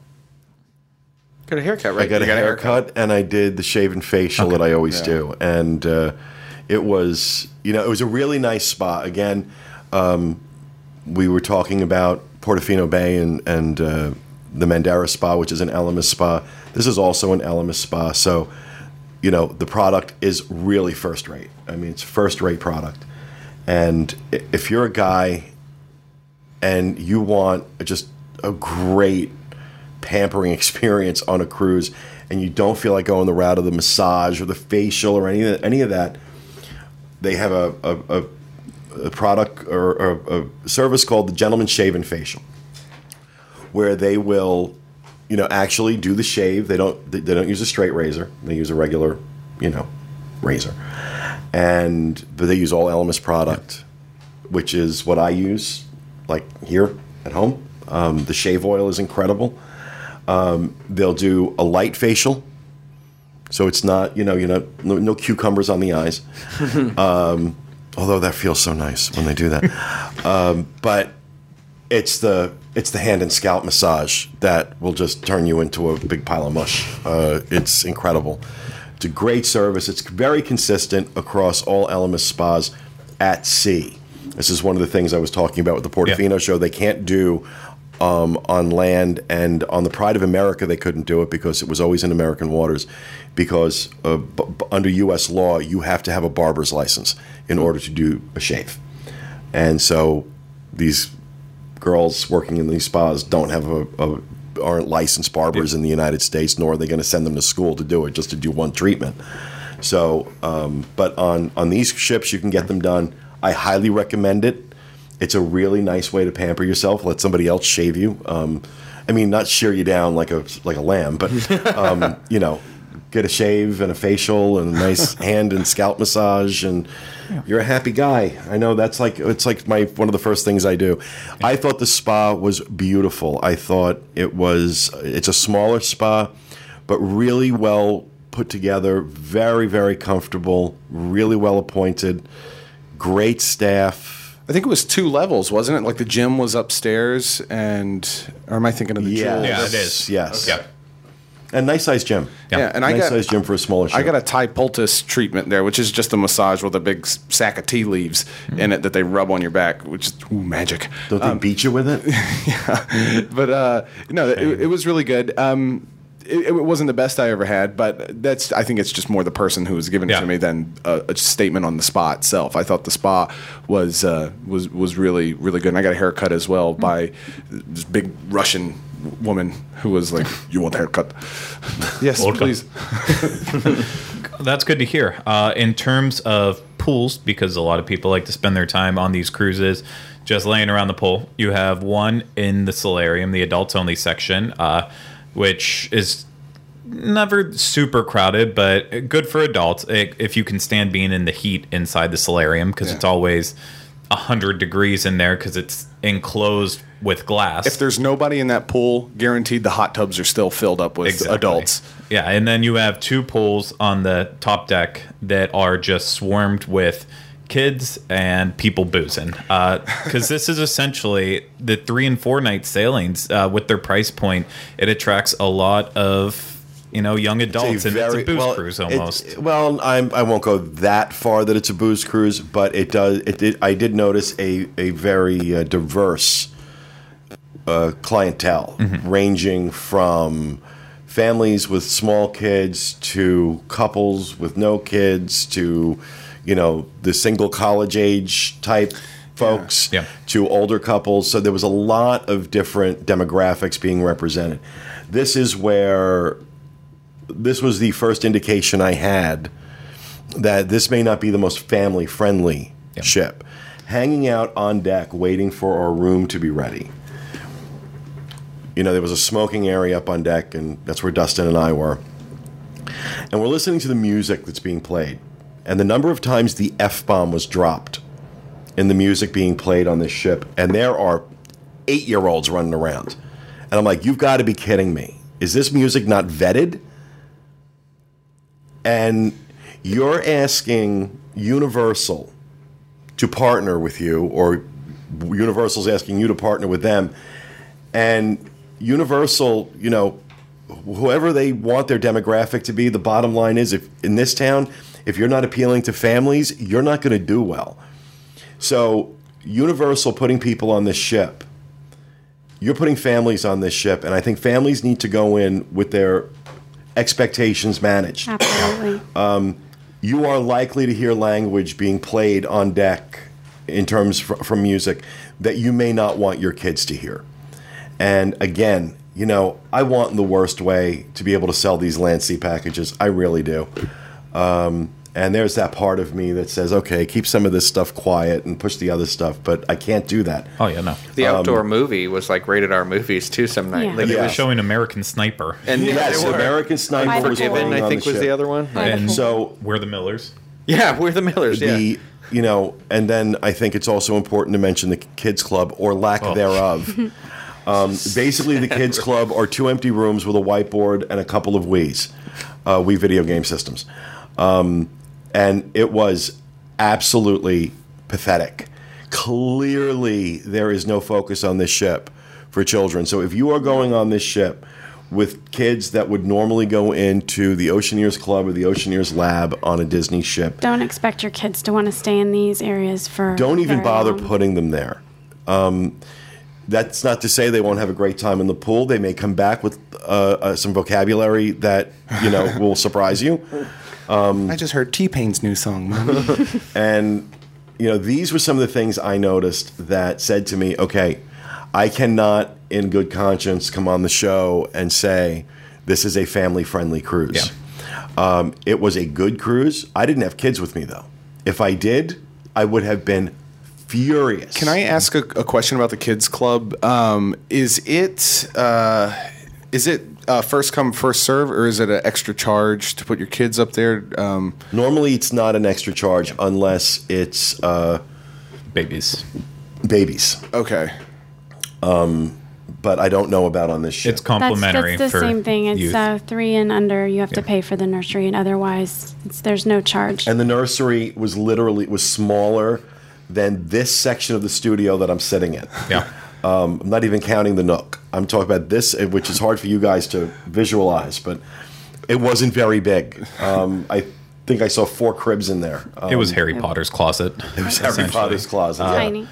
Got a haircut, right? I got a You haircut, and I did the shave and facial that I always Yeah. do, and uh, it was you know it was a really nice spa. Again, um, we were talking about Portofino Bay and and uh, the Mandara Spa, which is an Elemis spa. This is also an Elemis spa, so you know the product is really first rate. I mean, it's first rate product, and i- if you're a guy and you want just a great pampering experience on a cruise, and you don't feel like going the route of the massage or the facial or any of any of that, they have a a, a, a product or, or a service called the Gentleman Shave and Facial, where they will, you know, actually do the shave. They don't they, they don't use a straight razor. They use a regular, you know, razor, and but they use all Elemis product, which is what I use, like here at home. Um, the shave oil is incredible. Um, they'll do a light facial, so it's not, you know, you know, no, no cucumbers on the eyes. um, although that feels so nice when they do that. um, but it's the it's the hand and scalp massage that will just turn you into a big pile of mush. Uh, it's incredible. It's a great service. It's very consistent across all Elemis spas at sea. This is one of the things I was talking about with the Portofino Yeah. show. They can't do um, on land, and on the Pride of America they couldn't do it because it was always in American waters, because uh, b- b- under U S law you have to have a barber's license in order to do a shave. And so these girls working in these spas don't have a, a aren't licensed barbers in the United States, nor are they going to send them to school to do it, just to do one treatment. So, um, but on, on these ships, you can get them done. I highly recommend it. It's a really nice way to pamper yourself. Let somebody else shave you. Um, I mean, not shear you down like a like a lamb, but um, you know, get a shave and a facial and a nice hand and scalp massage, and you're a happy guy. I know that's like it's like my one of the first things I do. I thought the spa was beautiful. I thought it was it's a smaller spa, but really well put together, very very comfortable, really well appointed, great staff. I think it was two levels, wasn't it? Like the gym was upstairs, and or am I thinking of the Yeah, Jewels? Yeah, it is. Yes. Yeah. And nice sized gym. Yeah. Yeah, and I nice got sized gym for a smaller ship. I got a Thai poultice treatment there, which is just a massage with a big s- sack of tea leaves in it that they rub on your back, which is ooh, magic. Don't they beat you with it? But uh, no, it, it was really good. Um, it, it wasn't the best I ever had, but that's I think it's just more the person who was giving it Yeah. to me than a, a statement on the spa itself. I thought the spa was uh, was was really really good, and I got a haircut as well by this big Russian woman who was like, "You want a haircut?" Yes, Welcome. please. That's good to hear. Uh, in terms of pools, because a lot of people like to spend their time on these cruises just laying around the pool, you have one in the solarium, the adults only section, uh, which is never super crowded, but good for adults i- if you can stand being in the heat inside the solarium, because Yeah. it's always one hundred degrees in there because it's enclosed with glass. If there's nobody in that pool, guaranteed the hot tubs are still filled up with Exactly. adults. Yeah, and then you have two pools on the top deck that are just swarmed with kids and people boozing. Because this is essentially the three and four night sailings uh, with their price point. It attracts a lot of you know young adults, and it's a booze well, cruise it- almost. well, I'm, I won't go that far that it's a booze cruise, but it does. It did. I did notice a a very uh, diverse uh, clientele, Mm-hmm. ranging from families with small kids to couples with no kids to you know the single college age type folks Yeah. to older couples. So there was a lot of different demographics being represented. This is where this was the first indication I had that this may not be the most family friendly Yep. ship. Hanging out on deck waiting for our room to be ready. You know, there was a smoking area up on deck, and that's where Dustin and I were. And we're listening to the music that's being played. And the number of times the F-bomb was dropped in the music being played on this ship, and there are eight-year-olds running around. And I'm like, you've got to be kidding me. Is this music not vetted? And you're asking Universal to partner with you, or Universal's asking you to partner with them. And Universal, you know, whoever they want their demographic to be, the bottom line is, if in this town, if you're not appealing to families, you're not going to do well. So Universal putting people on this ship, you're putting families on this ship, and I think families need to go in with their expectations managed. Absolutely. You are likely to hear language being played on deck in terms fr- from music that you may not want your kids to hear. And again, you know, I want in the worst way to be able to sell these land sea packages. I really do. Um, and there's that part of me that says, okay, keep some of this stuff quiet and push the other stuff, but I can't do that. Oh yeah, no. The outdoor movie was like rated R movies too some night. Yeah. Like, It Yeah. was showing American Sniper. And Yes, they were. American Sniper By the was Pool. Forgiven, playing I on think, the was ship. the other one. By the And Pool. So We're the Millers. Yeah, we're the Millers. Yeah. the you know, and then I think it's also important to mention the kids club or lack Oh. thereof. um, basically, the kids club are two empty rooms with a whiteboard and a couple of Wii's, uh, Wii video game systems, um, and it was absolutely pathetic. Clearly, there is no focus on this ship for children. So if you are going on this ship with kids that would normally go into the Oceaneers Club or the Oceaneers Lab on a Disney ship. Don't expect your kids to want to stay in these areas for. Don't even very bother long. putting them there. Um, that's not to say they won't have a great time in the pool. They may come back with uh, uh, some vocabulary that, you know, will surprise you. Um, I just heard T-Pain's new song, Mommy. And, you know, these were some of the things I noticed that said to me, okay, I cannot, in good conscience, come on the show and say this is a family-friendly cruise. Yeah. Um, it was a good cruise. I didn't have kids with me, though. If I did, I would have been furious. Can I ask a, a question about the kids club? Um, is it uh, is it uh, first come first serve, or is it an extra charge to put your kids up there? Um, Normally, it's not an extra charge unless it's uh, babies. Babies. Okay. Um, but I don't know about on this ship. It's complimentary. That's, that's the for same thing. It's youth. uh, three and under. You have Yeah. to pay for the nursery, and otherwise, it's, there's no charge. And the nursery was literally was smaller than this section of the studio that I'm sitting in. Yeah. Um, I'm not even counting the nook. I'm talking about this, which is hard for you guys to visualize, but it wasn't very big. Um, I think I saw four cribs in there. Um, It was Harry Potter's closet. It was Harry essentially. Potter's closet. yeah. Tiny.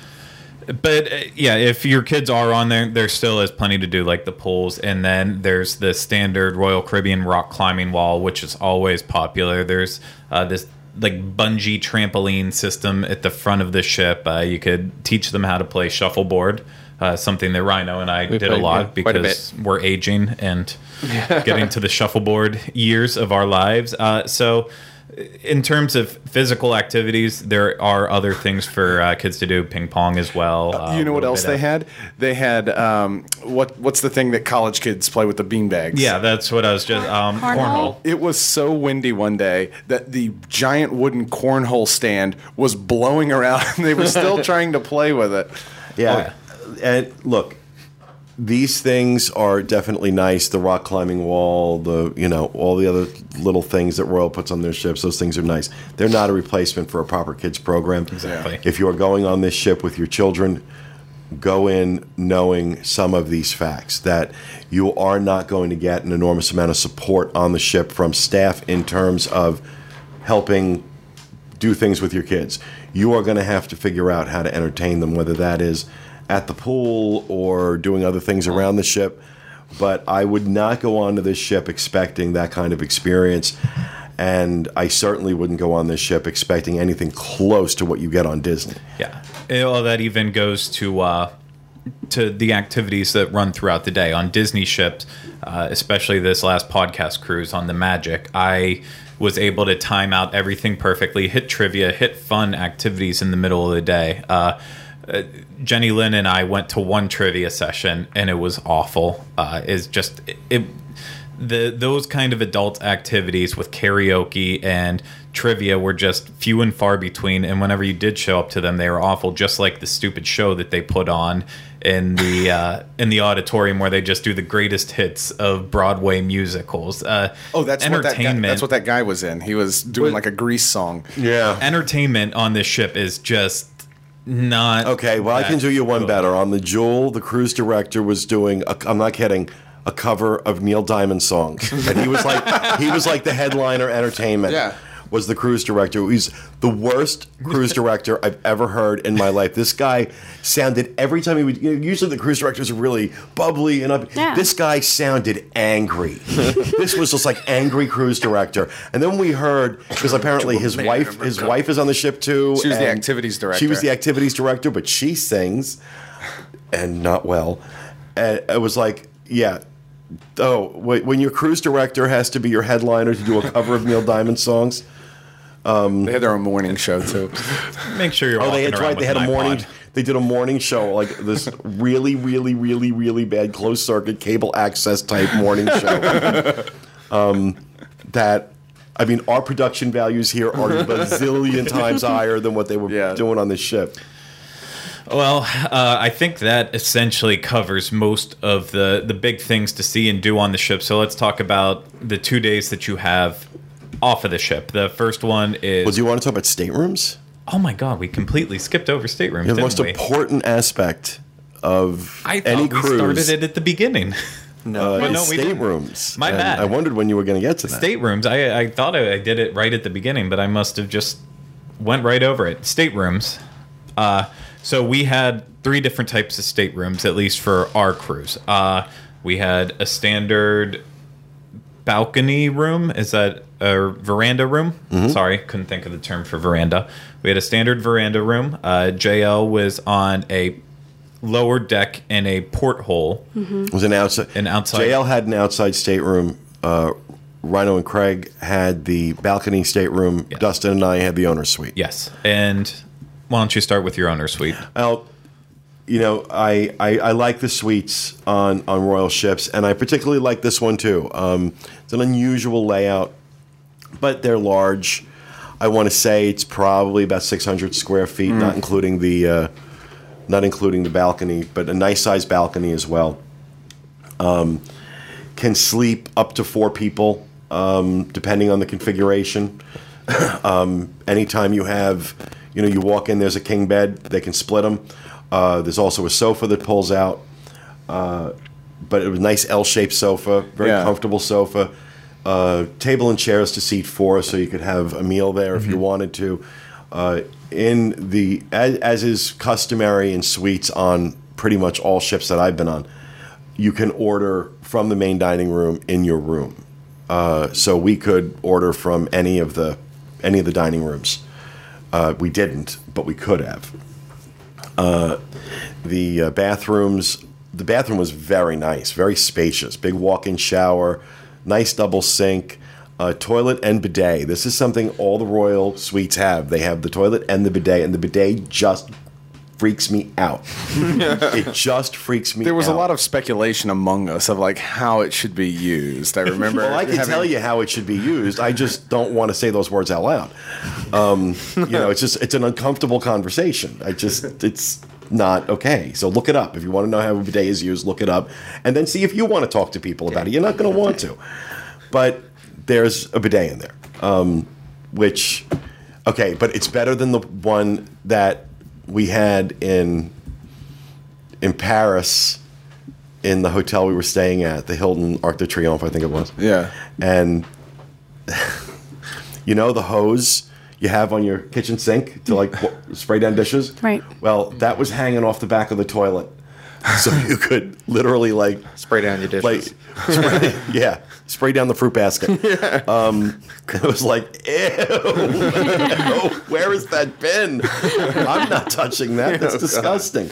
But uh, yeah, if your kids are on there, there still is plenty to do, like the pools. And then there's the standard Royal Caribbean rock climbing wall, which is always popular. There's uh, this like bungee trampoline system at the front of the ship. Uh, you could teach them how to play shuffleboard, uh, something that Rhino and I We did played, a lot yeah, quite a because we're aging and getting to the shuffleboard years of our lives. Uh, so in terms of physical activities, there are other things for uh, kids to do. Ping pong as well. Uh, you know a what little else bit they of- had? They had um, what? What's the thing that college kids play with the beanbags? Yeah, that's what I was just um, Cornhole? cornhole. It was so windy one day that the giant wooden cornhole stand was blowing around, and they were still trying to play with it. Yeah. And look, these things are definitely nice. The rock climbing wall, the you know, all the other little things that Royal puts on their ships, those things are nice. They're not a replacement for a proper kids program. Exactly. If you are going on this ship with your children, go in knowing some of these facts, that you are not going to get an enormous amount of support on the ship from staff in terms of helping do things with your kids. You are going to have to figure out how to entertain them, whether that is at the pool or doing other things around the ship. But I would not go onto this ship expecting that kind of experience. And I certainly wouldn't go on this ship expecting anything close to what you get on Disney. Yeah. Well, that even goes to uh, to the activities that run throughout the day on Disney ships, uh, especially this last podcast cruise on the Magic. I was able to time out everything perfectly, hit trivia, hit fun activities in the middle of the day. Uh, uh, Jenny Lynn and I went to one trivia session, and it was awful. Uh, it's just it, it the those kind of adult activities with karaoke and trivia were just few and far between, and whenever you did show up to them, they were awful, just like the stupid show that they put on in the uh, in the auditorium where they just do the greatest hits of Broadway musicals. Uh, Oh, that's what that guy, entertainment. that's what that guy was in. He was doing like a Grease song. Yeah. entertainment on this ship is just not Okay, well, I that can do you one good. better. On the Jewel, the cruise director was doing, a, I'm not kidding, a cover of Neil Diamond songs. And he was like, he was like the headliner entertainment. Yeah. Was the cruise director. He's the worst cruise director I've ever heard in my life. This guy sounded, every time he would, you know, usually the cruise directors are really bubbly and up. Yeah. This guy sounded angry. This was just like angry cruise director. And then we heard, because apparently his Man, wife, his God. wife is on the ship too. She was the and activities director. She was the activities director, but she sings, and not well. And it was like, yeah. Oh, wait, when your cruise director has to be your headliner to do a cover of Neil Diamond songs. They had their own morning show too. Make sure you're Oh, walking they had around right. with They had an a morning. iPod. They did a morning show, like this really, really, really, really bad closed circuit cable access type morning show. um, that, I mean, our production values here are a bazillion times higher than what they were Yeah. doing on this ship. Well, uh, I think that essentially covers most of the, the big things to see and do on the ship. So let's talk about the two days that you have off of the ship. The first one is... Well, do you want to talk about staterooms? oh my god, we completely skipped over staterooms, The didn't most we? important aspect of I thought any we cruise. started it at the beginning. No. uh, But is no, we didn't. staterooms. My And bad. I wondered when you were going to get to that. Staterooms. I I thought I, I did it right at the beginning, but I must have just went right over it. Staterooms. Uh, so we had three different types of staterooms, at least for our cruise. Uh, we had a standard balcony room. Is that a veranda room? Sorry, couldn't think of the term for veranda. We had a standard veranda room. Uh, J L was on a lower deck in a porthole. It was an outside. An outside- J L had an outside stateroom. Uh, Rhino and Craig had the balcony stateroom. Yeah. Dustin and I had the owner's suite. Yes. And why don't you start with your owner suite? Well, you know, I, I, I like the suites on, on Royal ships, and I particularly like this one too. Um, it's an unusual layout, but they're large. I want to say it's probably about six hundred square feet, not including the uh, not including the balcony, but a nice sized balcony as well. Um, can sleep up to four people, um, depending on the configuration. um, anytime you have, you know, you walk in, there's a king bed. They can split them. Uh, there's also a sofa that pulls out, uh, but it was a nice L-shaped sofa, very Yeah. comfortable sofa. Uh, table and chairs to seat four, so you could have a meal there if you wanted to. Uh, in the as, as is customary in suites on pretty much all ships that I've been on, you can order from the main dining room in your room. Uh, so we could order from any of the any of the dining rooms. Uh, we didn't, but we could have. Uh, the uh, bathrooms, the bathroom was very nice, very spacious, big walk-in shower, nice double sink, uh, toilet and bidet. This is something all the Royal suites have. They have the toilet and the bidet, and the bidet just freaks me out. It just freaks me out. There was a lot of speculation among us of like how it should be used. I remember. Well, I can having- tell you how it should be used. I just don't want to say those words out loud. Um, you know, it's just it's an uncomfortable conversation. I just it's not okay. So look it up if you want to know how a bidet is used. Look it up, and then see if you want to talk to people about it. You're not going to want to, but there's a bidet in there, um, which okay, but it's better than the one that we had in in Paris in the hotel we were staying at, the Hilton Arc de Triomphe, I think it was. Yeah. And you know the hose you have on your kitchen sink to like w- spray down dishes? Right. Well, that was hanging off the back of the toilet. So you could literally like Spray down your dishes. like spray, yeah, spray down the fruit basket. Um, it was like, ew, no, where is that bin? I'm not touching that. That's disgusting.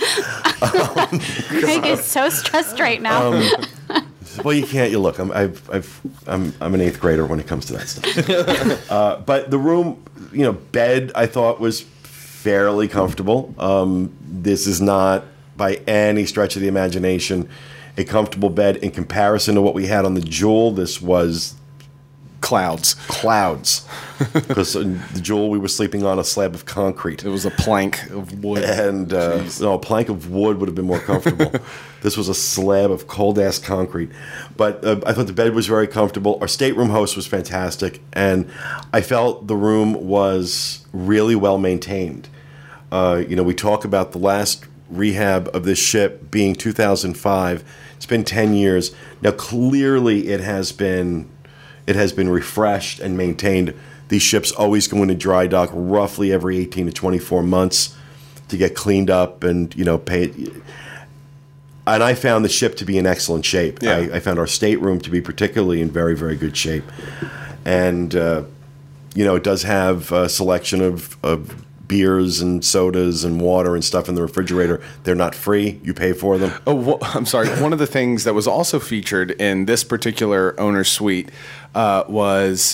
Craig is so stressed right now. Um, Well, you can't. You look. I'm. I've. I've. I'm. I'm an eighth grader when it comes to that stuff. uh, but the room, you know, bed, I thought was fairly comfortable. Um, this is not, by any stretch of the imagination, a comfortable bed in comparison to what we had on the Jewel. This was clouds. clouds, because the Jewel we were sleeping on a slab of concrete. It was a plank of wood. And uh, no, a plank of wood would have been more comfortable. This was a slab of cold ass concrete. But uh, I thought the bed was very comfortable. Our stateroom host was fantastic, and I felt the room was really well maintained. Uh, you know, we talk about the last rehab of this ship being two thousand five. It's been ten years now. Clearly, it has been it has been refreshed and maintained. These ships always go into dry dock roughly every eighteen to twenty-four months to get cleaned up and, you know, pay it. And I found the ship to be in excellent shape. Yeah. I, I found our stateroom to be particularly in very, very good shape. And, uh, you know, it does have a selection of, of beers and sodas and water and stuff in the refrigerator. They're not free. You pay for them. Oh, wha- I'm sorry. One of the things that was also featured in this particular owner suite uh, was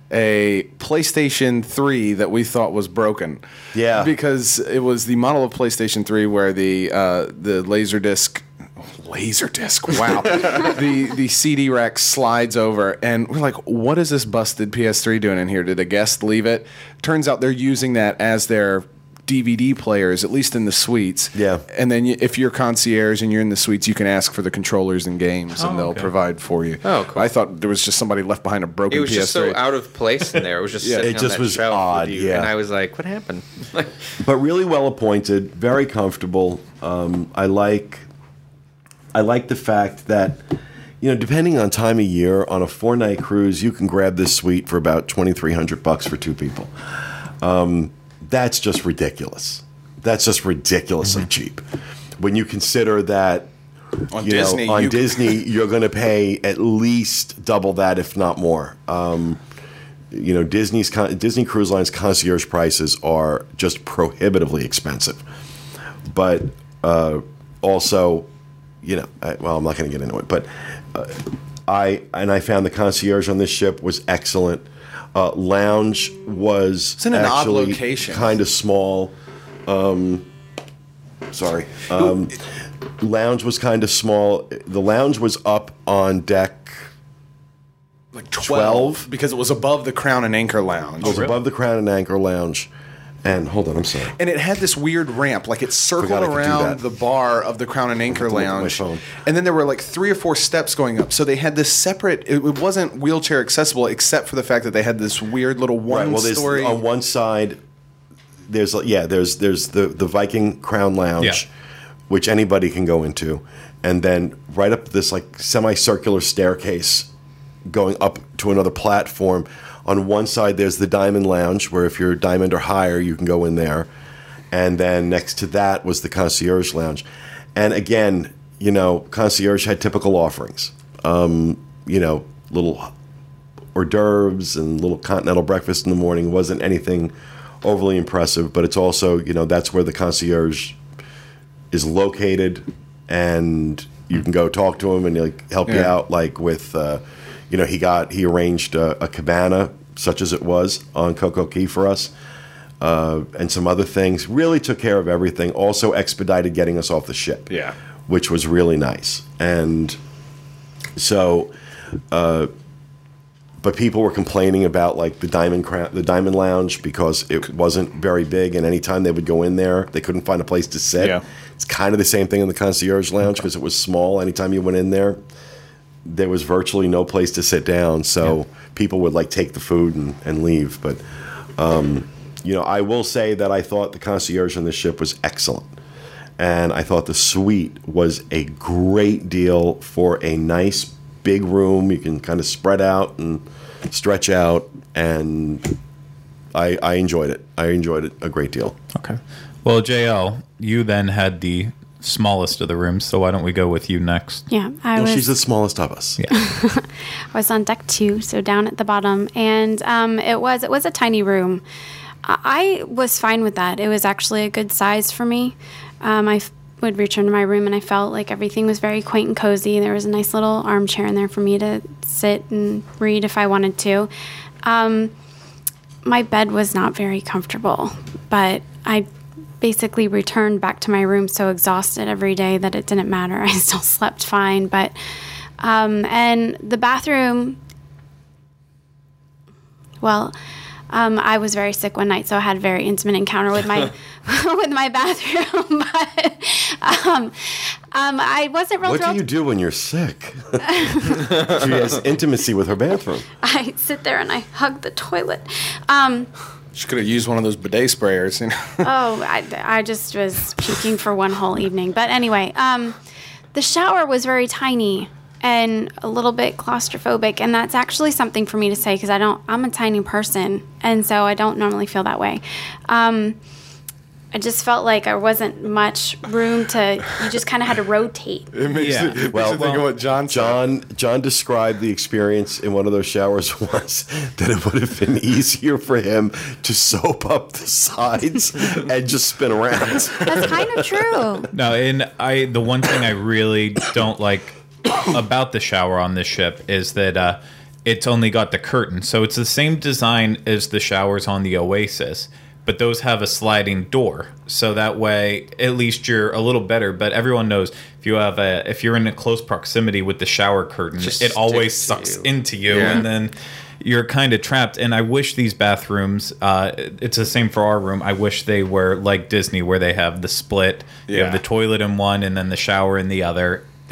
a PlayStation three that we thought was broken. Yeah. Because it was the model of PlayStation three where the uh, the Laserdisc Laserdisc, wow. the the C D rack slides over, and we're like, what is this busted P S three doing in here? Did a guest leave it? Turns out they're using that as their D V D players, at least in the suites. Yeah. And then you, if you're concierge and you're in the suites, you can ask for the controllers and games, and Oh, they'll okay. provide for you. Oh, cool. I thought there was just somebody left behind a broken It was P S just three. so out of place in there. It was just Yeah. sitting It on just that was shelf odd, with you, yeah. and I was like, "What happened?" But really well appointed, very comfortable. Um, I like, I like the fact that, you know, depending on time of year, on a four night cruise, you can grab this suite for about twenty three hundred bucks for two people. Um, that's just ridiculous. That's just ridiculously cheap. When you consider that On you Disney, know, on you- Disney, you're going to pay at least double that, if not more. Um, you know, Disney's con- Disney Cruise Line's concierge prices are just prohibitively expensive. But uh, also, you know, I, well, I'm not going to get into it. But uh, I and I found the concierge on this ship was excellent. Uh, lounge was It's in an odd actually location. kind of small. Um, sorry. Um, lounge was kind of small. The lounge was up on deck. Like twelve, because it was above the Crown and Anchor Lounge. It was above the Crown and Anchor Lounge. And hold on, I'm sorry. And it had this weird ramp, like it circled Forgot I could do around that. the bar of the Crown and Anchor look at my Lounge. phone. And then there were like three or four steps going up. So they had this separate, it, it wasn't wheelchair accessible except for the fact that they had this weird little one Right, well, there's story. on one side. There's yeah, there's there's the the Viking Crown Lounge, Yeah. which anybody can go into, and then right up this like semicircular staircase, going up to another platform. On one side, there's the Diamond Lounge, where if you're Diamond or higher, you can go in there, and then next to that was the Concierge Lounge, and again, you know, Concierge had typical offerings, um, you know, little hors d'oeuvres and little continental breakfast in the morning. Wasn't anything overly impressive, but it's also, you know, that's where the concierge is located, and you can go talk to him and he'll like, help you Yeah. out, like with, uh, you know, he got he arranged a, a cabana such as it was on Coco Key for us, uh, and some other things. Really took care of everything. Also expedited getting us off the ship, Yeah. which was really nice. And so. Uh, But people were complaining about like the Diamond Crown, the Diamond Lounge, because it wasn't very big, and anytime they would go in there, they couldn't find a place to sit. Yeah. It's kind of the same thing in the Concierge Lounge because it was small. Anytime you went in there, there was virtually no place to sit down. So people would like take the food and, and leave. But um, you know, I will say that I thought the concierge on the ship was excellent, and I thought the suite was a great deal for a nice big room. You can kind of spread out and stretch out, and I, I enjoyed it. I enjoyed it a great deal. Okay. Well, J L, you then had the smallest of the rooms, so why don't we go with you next? Yeah, I Well, was. she's the smallest of us. Yeah. I was on deck two, so down at the bottom, and um, it was it was a tiny room. I I was fine with that. It was actually a good size for me. Um, I f- would return to my room, and I felt like everything was very quaint and cozy. There was a nice little armchair in there for me to sit and read if I wanted to. Um, my bed was not very comfortable, but I basically returned back to my room so exhausted every day that it didn't matter. I still slept fine, but um, and the bathroom, well, um, I was very sick one night, so I had a very intimate encounter with my with my bathroom. But um, um, I wasn't real What do thrilled. you do when you're sick? She has intimacy with her bathroom. I sit there and I hug the toilet. Um, She could have used one of those bidet sprayers. You know? Oh, I, I just was puking for one whole evening. But anyway, um, the shower was very tiny and a little bit claustrophobic, and that's actually something for me to say because I don't. I'm a tiny person, and so I don't normally feel that way. Um, I just felt like there wasn't much room to. You just kind of had to rotate. It makes Yeah. you, it makes Well, you think of what John said. John John described the experience in one of those showers once that it would have been easier for him to soap up the sides and just spin around. That's kind of true. No, and I the one thing I really don't like about the shower on this ship is that uh, it's only got the curtain. So it's the same design as the showers on the Oasis, but those have a sliding door. So that way, at least you're a little better. But everyone knows if you have a if you're in a close proximity with the shower curtain, Just it always sticks to sucks you. into you, Yeah. and then you're kind of trapped. And I wish these bathrooms, uh, it's the same for our room. I wish they were like Disney, where they have the split. You Yeah. have the toilet in one and then the shower in the other.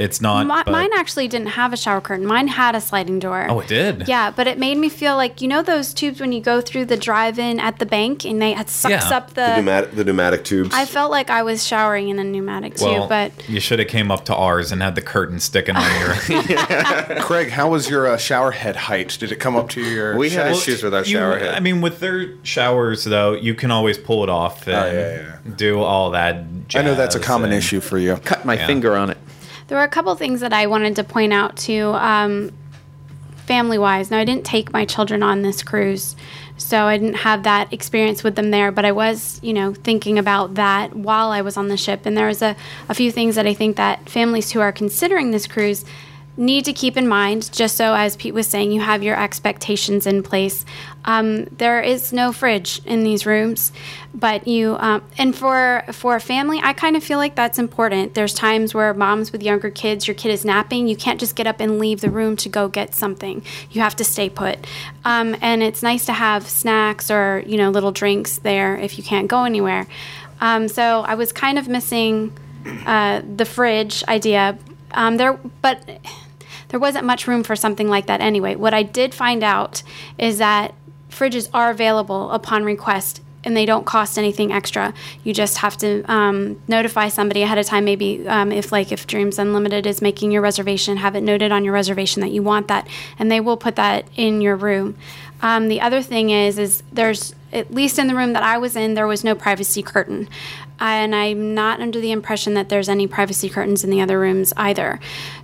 It's not. Mi- but- mine actually didn't have a shower curtain. Mine had a sliding door. Oh, it did? Yeah, but it made me feel like, you know those tubes when you go through the drive-in at the bank and they it sucks Yeah. up the... The pneumatic, the pneumatic tubes. I felt like I was showering in a pneumatic tube, Well, but... you should have came up to ours and had the curtain sticking on your... Craig, how was your uh, shower head height? Did it come up to your We had chest? issues with our You- shower head. I mean, with their showers, though, you can always pull it off and Oh, yeah, do all that I know that's a jazz common and- issue for you. Cut my Yeah. finger on it. There were a couple things that I wanted to point out too, um, family-wise. Now, I didn't take my children on this cruise, so I didn't have that experience with them there, but I was, you know, thinking about that while I was on the ship. And there was a, a few things that I think that families who are considering this cruise need to keep in mind, just so, as Pete was saying, you have your expectations in place. Um, there is no fridge in these rooms, but you um, and for for a family, I kind of feel like that's important. There's times where moms with younger kids, your kid is napping, you can't just get up and leave the room to go get something. You have to stay put, um, and it's nice to have snacks or, you know, little drinks there if you can't go anywhere. Um, so I was kind of missing uh, the fridge idea. Um, there, but there wasn't much room for something like that anyway. What I did find out is that fridges are available upon request, and they don't cost anything extra. You just have to um, notify somebody ahead of time. Maybe um, if like if Dreams Unlimited is making your reservation, have it noted on your reservation that you want that, and they will put that in your room. Um, the other thing is, is there's at least in the room that I was in, there was no privacy curtain. And I'm not under the impression that there's any privacy curtains in the other rooms either.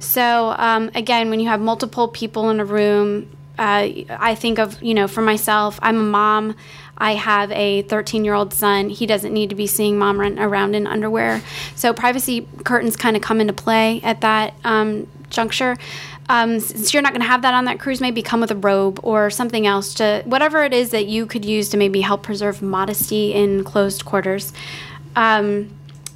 So um, again, when you have multiple people in a room, uh, I think of, you know, for myself, I'm a mom. I have a thirteen-year-old son. He doesn't need to be seeing mom run around in underwear. So privacy curtains kind of come into play at that um, juncture. Um, since you're not going to have that on that cruise, maybe come with a robe or something else to whatever it is that you could use to maybe help preserve modesty in closed quarters. Um,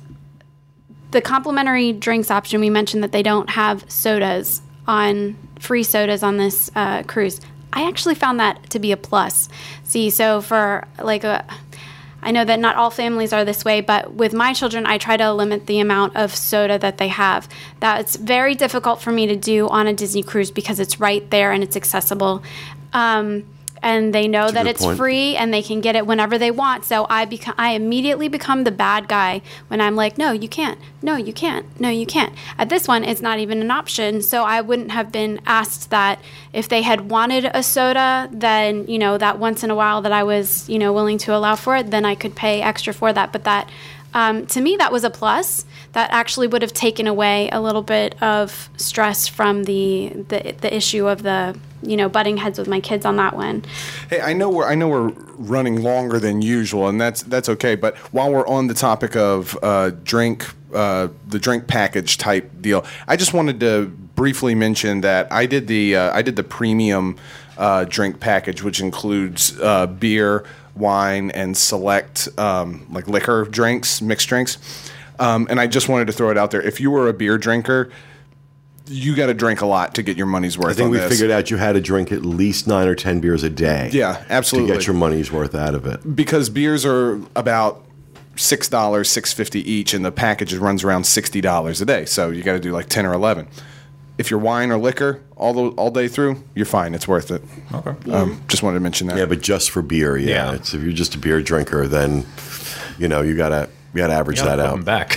the complimentary drinks option, we mentioned that they don't have sodas on free sodas on this uh, cruise. I actually found that to be a plus. See, so for like a, I know that not all families are this way, but with my children, I try to limit the amount of soda that they have. That's very difficult for me to do on a Disney cruise because it's right there and it's accessible. Um, and they know That's a that good it's point. free and they can get it whenever they want. So I become, I immediately become the bad guy when I'm like, no, you can't. No, you can't. No, you can't. At this one, it's not even an option. So I wouldn't have been asked that. If they had wanted a soda, then, you know, that once in a while that I was, you know, willing to allow for it, then I could pay extra for that. But that, um, to me, that was a plus. That actually would have taken away a little bit of stress from the the, the issue of the, you know, butting heads with my kids on that one. Hey, I know we're I know we're running longer than usual, and that's that's okay. But while we're on the topic of uh, drink, uh, the drink package type deal, I just wanted to briefly mention that I did the uh, I did the premium uh, drink package, which includes uh, beer, wine, and select um, like liquor drinks, mixed drinks. Um, and I just wanted to throw it out there. If you were a beer drinker, you got to drink a lot to get your money's worth. I think on we this. figured out you had to drink at least nine or ten beers a day. Yeah, absolutely. To get your money's worth out of it. Because beers are about six dollars, six fifty each, and the package runs around sixty dollars a day. So you got to do like ten or eleven. If you're wine or liquor all the, all day through, you're fine. It's worth it. Okay. Um, just wanted to mention that. Yeah, but just for beer, yeah. Yeah. It's, if you're just a beer drinker, then you know you gotta you gotta average You gotta that put out. them back.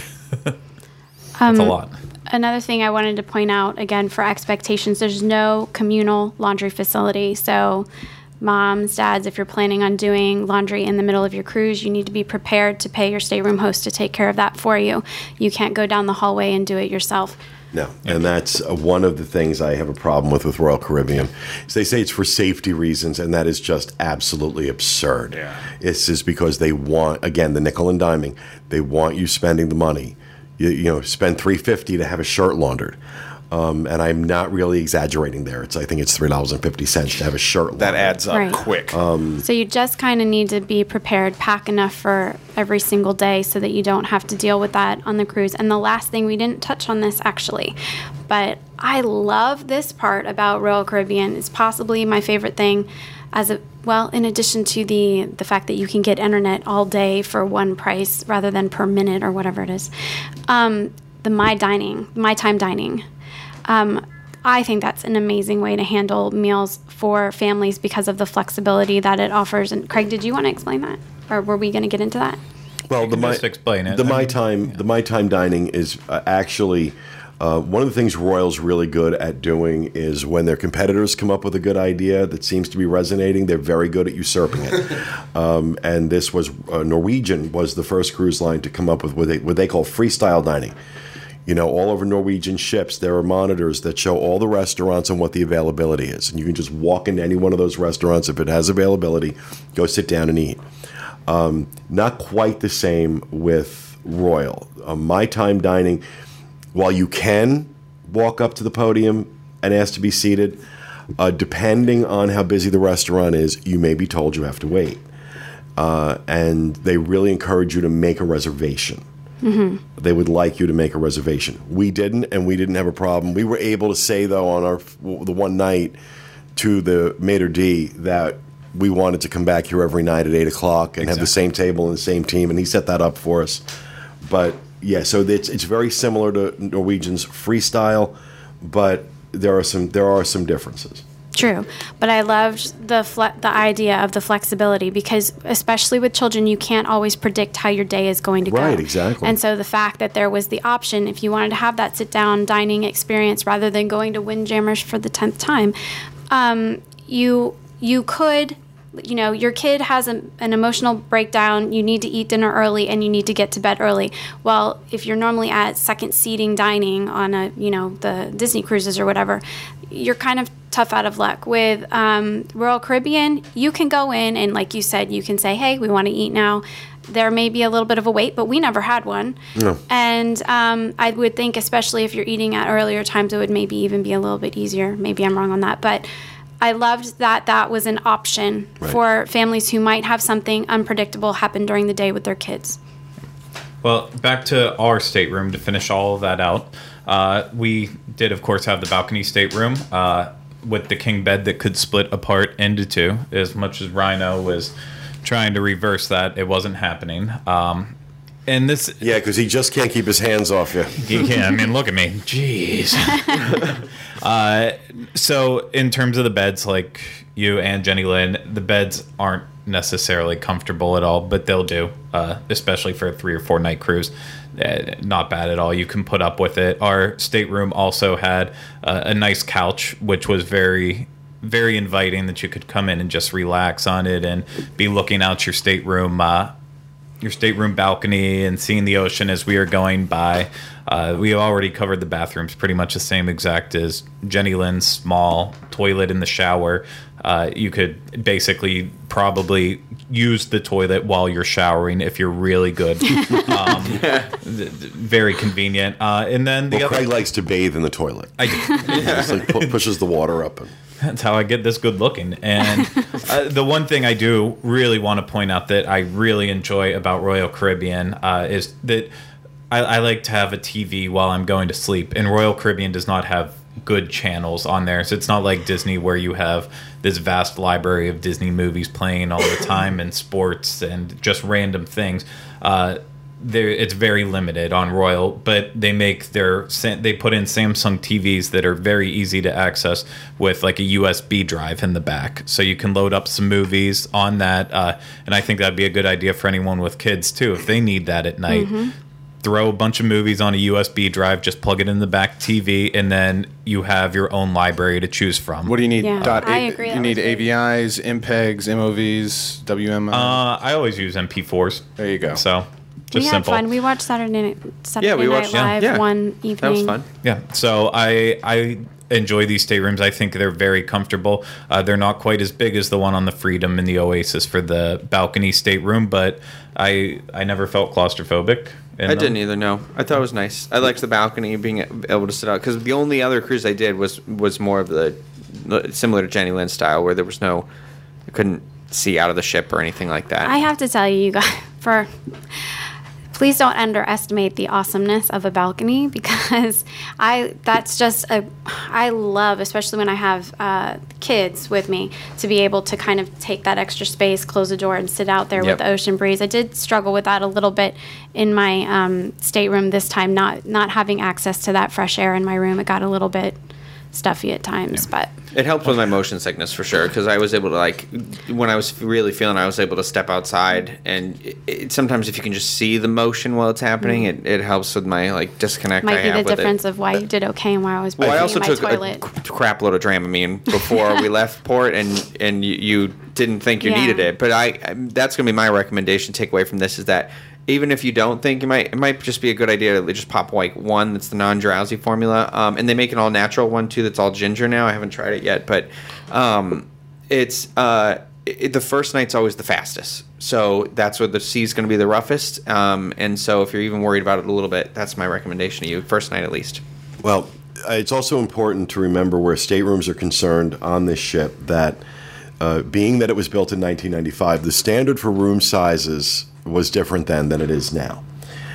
Um, That's a lot. Another thing I wanted to point out, again, for expectations, there's no communal laundry facility. So moms, dads, if you're planning on doing laundry in the middle of your cruise, you need to be prepared to pay your stateroom host to take care of that for you. You can't go down the hallway and do it yourself. No, and that's uh, one of the things I have a problem with with Royal Caribbean. Is they say it's for safety reasons, and that is just absolutely absurd. Yeah. It's just because they want, again, the nickel and diming. They want you spending the money. You, you know, spend three fifty to have a shirt laundered. Um, and I'm not really exaggerating there. It's I think it's three dollars and fifty cents to have a shirt laundered. That adds up Right. quick. So you just kind of need to be prepared, pack enough for every single day so that you don't have to deal with that on the cruise. And the last thing, we didn't touch on this actually, but I love this part about Royal Caribbean. It's possibly my favorite thing as a, well, in addition to the, the fact that you can get internet all day for one price rather than per minute or whatever it is. Um, the My Dining, My Time Dining. Um, I think that's an amazing way to handle meals for families because of the flexibility that it offers. And Craig, did you want to explain that, or were we going to get into that? Well, the can my, just explain it. The I my mean, time, the my time dining is uh, actually uh, one of the things Royal's really good at doing is when their competitors come up with a good idea that seems to be resonating, they're very good at usurping it. um, and this was uh, Norwegian was the first cruise line to come up with what they, what they call freestyle dining. You know, all over Norwegian ships, there are monitors that show all the restaurants and what the availability is. And you can just walk into any one of those restaurants. If it has availability, go sit down and eat. Um, not quite the same with Royal. Uh, My Time Dining, while you can walk up to the podium and ask to be seated, uh, depending on how busy the restaurant is, you may be told you have to wait. Uh, and they really encourage you to make a reservation. Mm-hmm. They would like you to make a reservation. We didn't, and we didn't have a problem. We were able to say, though, on our the one night to the maitre d' that we wanted to come back here every night at eight o'clock and exactly. have the same table and the same team, and he set that up for us. But, yeah, so it's it's very similar to Norwegian's freestyle, but there are some there are some differences. True, but I loved the fle- the idea of the flexibility because, especially with children, you can't always predict how your day is going to go. Right, exactly. And so the fact that there was the option, if you wanted to have that sit-down dining experience rather than going to Windjammers for the tenth time, um, you you could, you know, your kid has a, an emotional breakdown, you need to eat dinner early, and you need to get to bed early. Well, if you're normally at second seating dining on a, you know, the Disney cruises or whatever, you're kind of tough out of luck. With um, Royal Caribbean, you can go in and, like you said, you can say, hey, we want to eat now. There may be a little bit of a wait, but we never had one. No. And um, I would think, especially if you're eating at earlier times, it would maybe even be a little bit easier. Maybe I'm wrong on that. But I loved that that was an option right. for families who might have something unpredictable happen during the day with their kids. Well, back to our stateroom to finish all of that out. Uh, we did, of course, have the balcony stateroom uh, with the king bed that could split apart into two. As much as Rhino was trying to reverse that, it wasn't happening. Um, and this, yeah, because he just can't keep his hands off you. He can't. I mean, look at me. Jeez. uh, so, in terms of the beds, like you and Jenny Lynn, the beds aren't necessarily comfortable at all, but they'll do, uh, especially for a three or four night cruise. Uh, not bad at all. You can put up with it. Our stateroom also had uh, a nice couch, which was very, very inviting that you could come in and just relax on it and be looking out your stateroom, uh, your stateroom balcony and seeing the ocean as we are going by. Uh, we already covered the bathrooms, pretty much the same exact as Jenny Lynn's small toilet in the shower. Uh, you could basically probably use the toilet while you're showering if you're really good. um, th- th- very convenient. Uh, and then the well, other, Craig likes to bathe in the toilet. I do. Just like pu- pushes the water up. And that's how I get this good looking. And uh, the one thing I do really want to point out that I really enjoy about Royal Caribbean uh, is that I, I like to have a T V while I'm going to sleep. And Royal Caribbean does not have good channels on there. So it's not like Disney where you have this vast library of Disney movies playing all the time and sports and just random things. Uh, there, it's very limited on Royal, but they make their they put in Samsung T Vs that are very easy to access with like a U S B drive in the back, so you can load up some movies on that. Uh, and I think that'd be a good idea for anyone with kids too, if they need that at night. Mm-hmm. Throw a bunch of movies on a U S B drive, just plug it in the back T V, and then you have your own library to choose from. What do you need? Yeah, Dot I a- agree. You That need was A V Is, M P E Gs, M O Vs, W M Is. Uh, I always use M P fours. There you go. So just we had simple. fun. We watched Saturday Night, Saturday Yeah, we Night watched- Live yeah. one evening. That was fun. Yeah, so I I enjoy these staterooms. I think they're very comfortable. Uh, they're not quite as big as the one on the Freedom and the Oasis for the balcony stateroom, but I I never felt claustrophobic. in I them. didn't either. No, I thought it was nice. I liked the balcony, being able to sit out, because the only other cruise I did was was more of the similar to Jenny Lynn style, where there was no, I couldn't see out of the ship or anything like that. I have to tell you, you guys, for please don't underestimate the awesomeness of a balcony, because I that's just a I love, especially when I have uh, kids with me, to be able to kind of take that extra space, close the door, and sit out there Yep. with the ocean breeze. I did struggle with that a little bit in my um, stateroom this time, not not having access to that fresh air in my room. It got a little bit stuffy at times, but It helped with my motion sickness for sure, because I was able to, like, when I was really feeling, I was able to step outside, and it, it, sometimes if you can just see the motion while it's happening, it, it helps with my like disconnect. I might be have the with difference it. of why you did okay and why I was Well, breathing I also in my took toilet. a crap load of Dramamine before we left port, and and you, you didn't think you Yeah. needed it. But I, I that's going to be my recommendation. Take away from this is that even if you don't think you might, it might just be a good idea to just pop like one that's the non-drowsy formula. Um, and they make an all-natural one too that's all ginger now. I haven't tried it yet, but um, it's uh, it, the first night's always the fastest. So that's where the sea's going to be the roughest. Um, and so if you're even worried about it a little bit, that's my recommendation to you. First night at least. Well, it's also important to remember where staterooms are concerned on this ship that uh, being that it was built in nineteen ninety-five, the standard for room sizes was different then than it is now.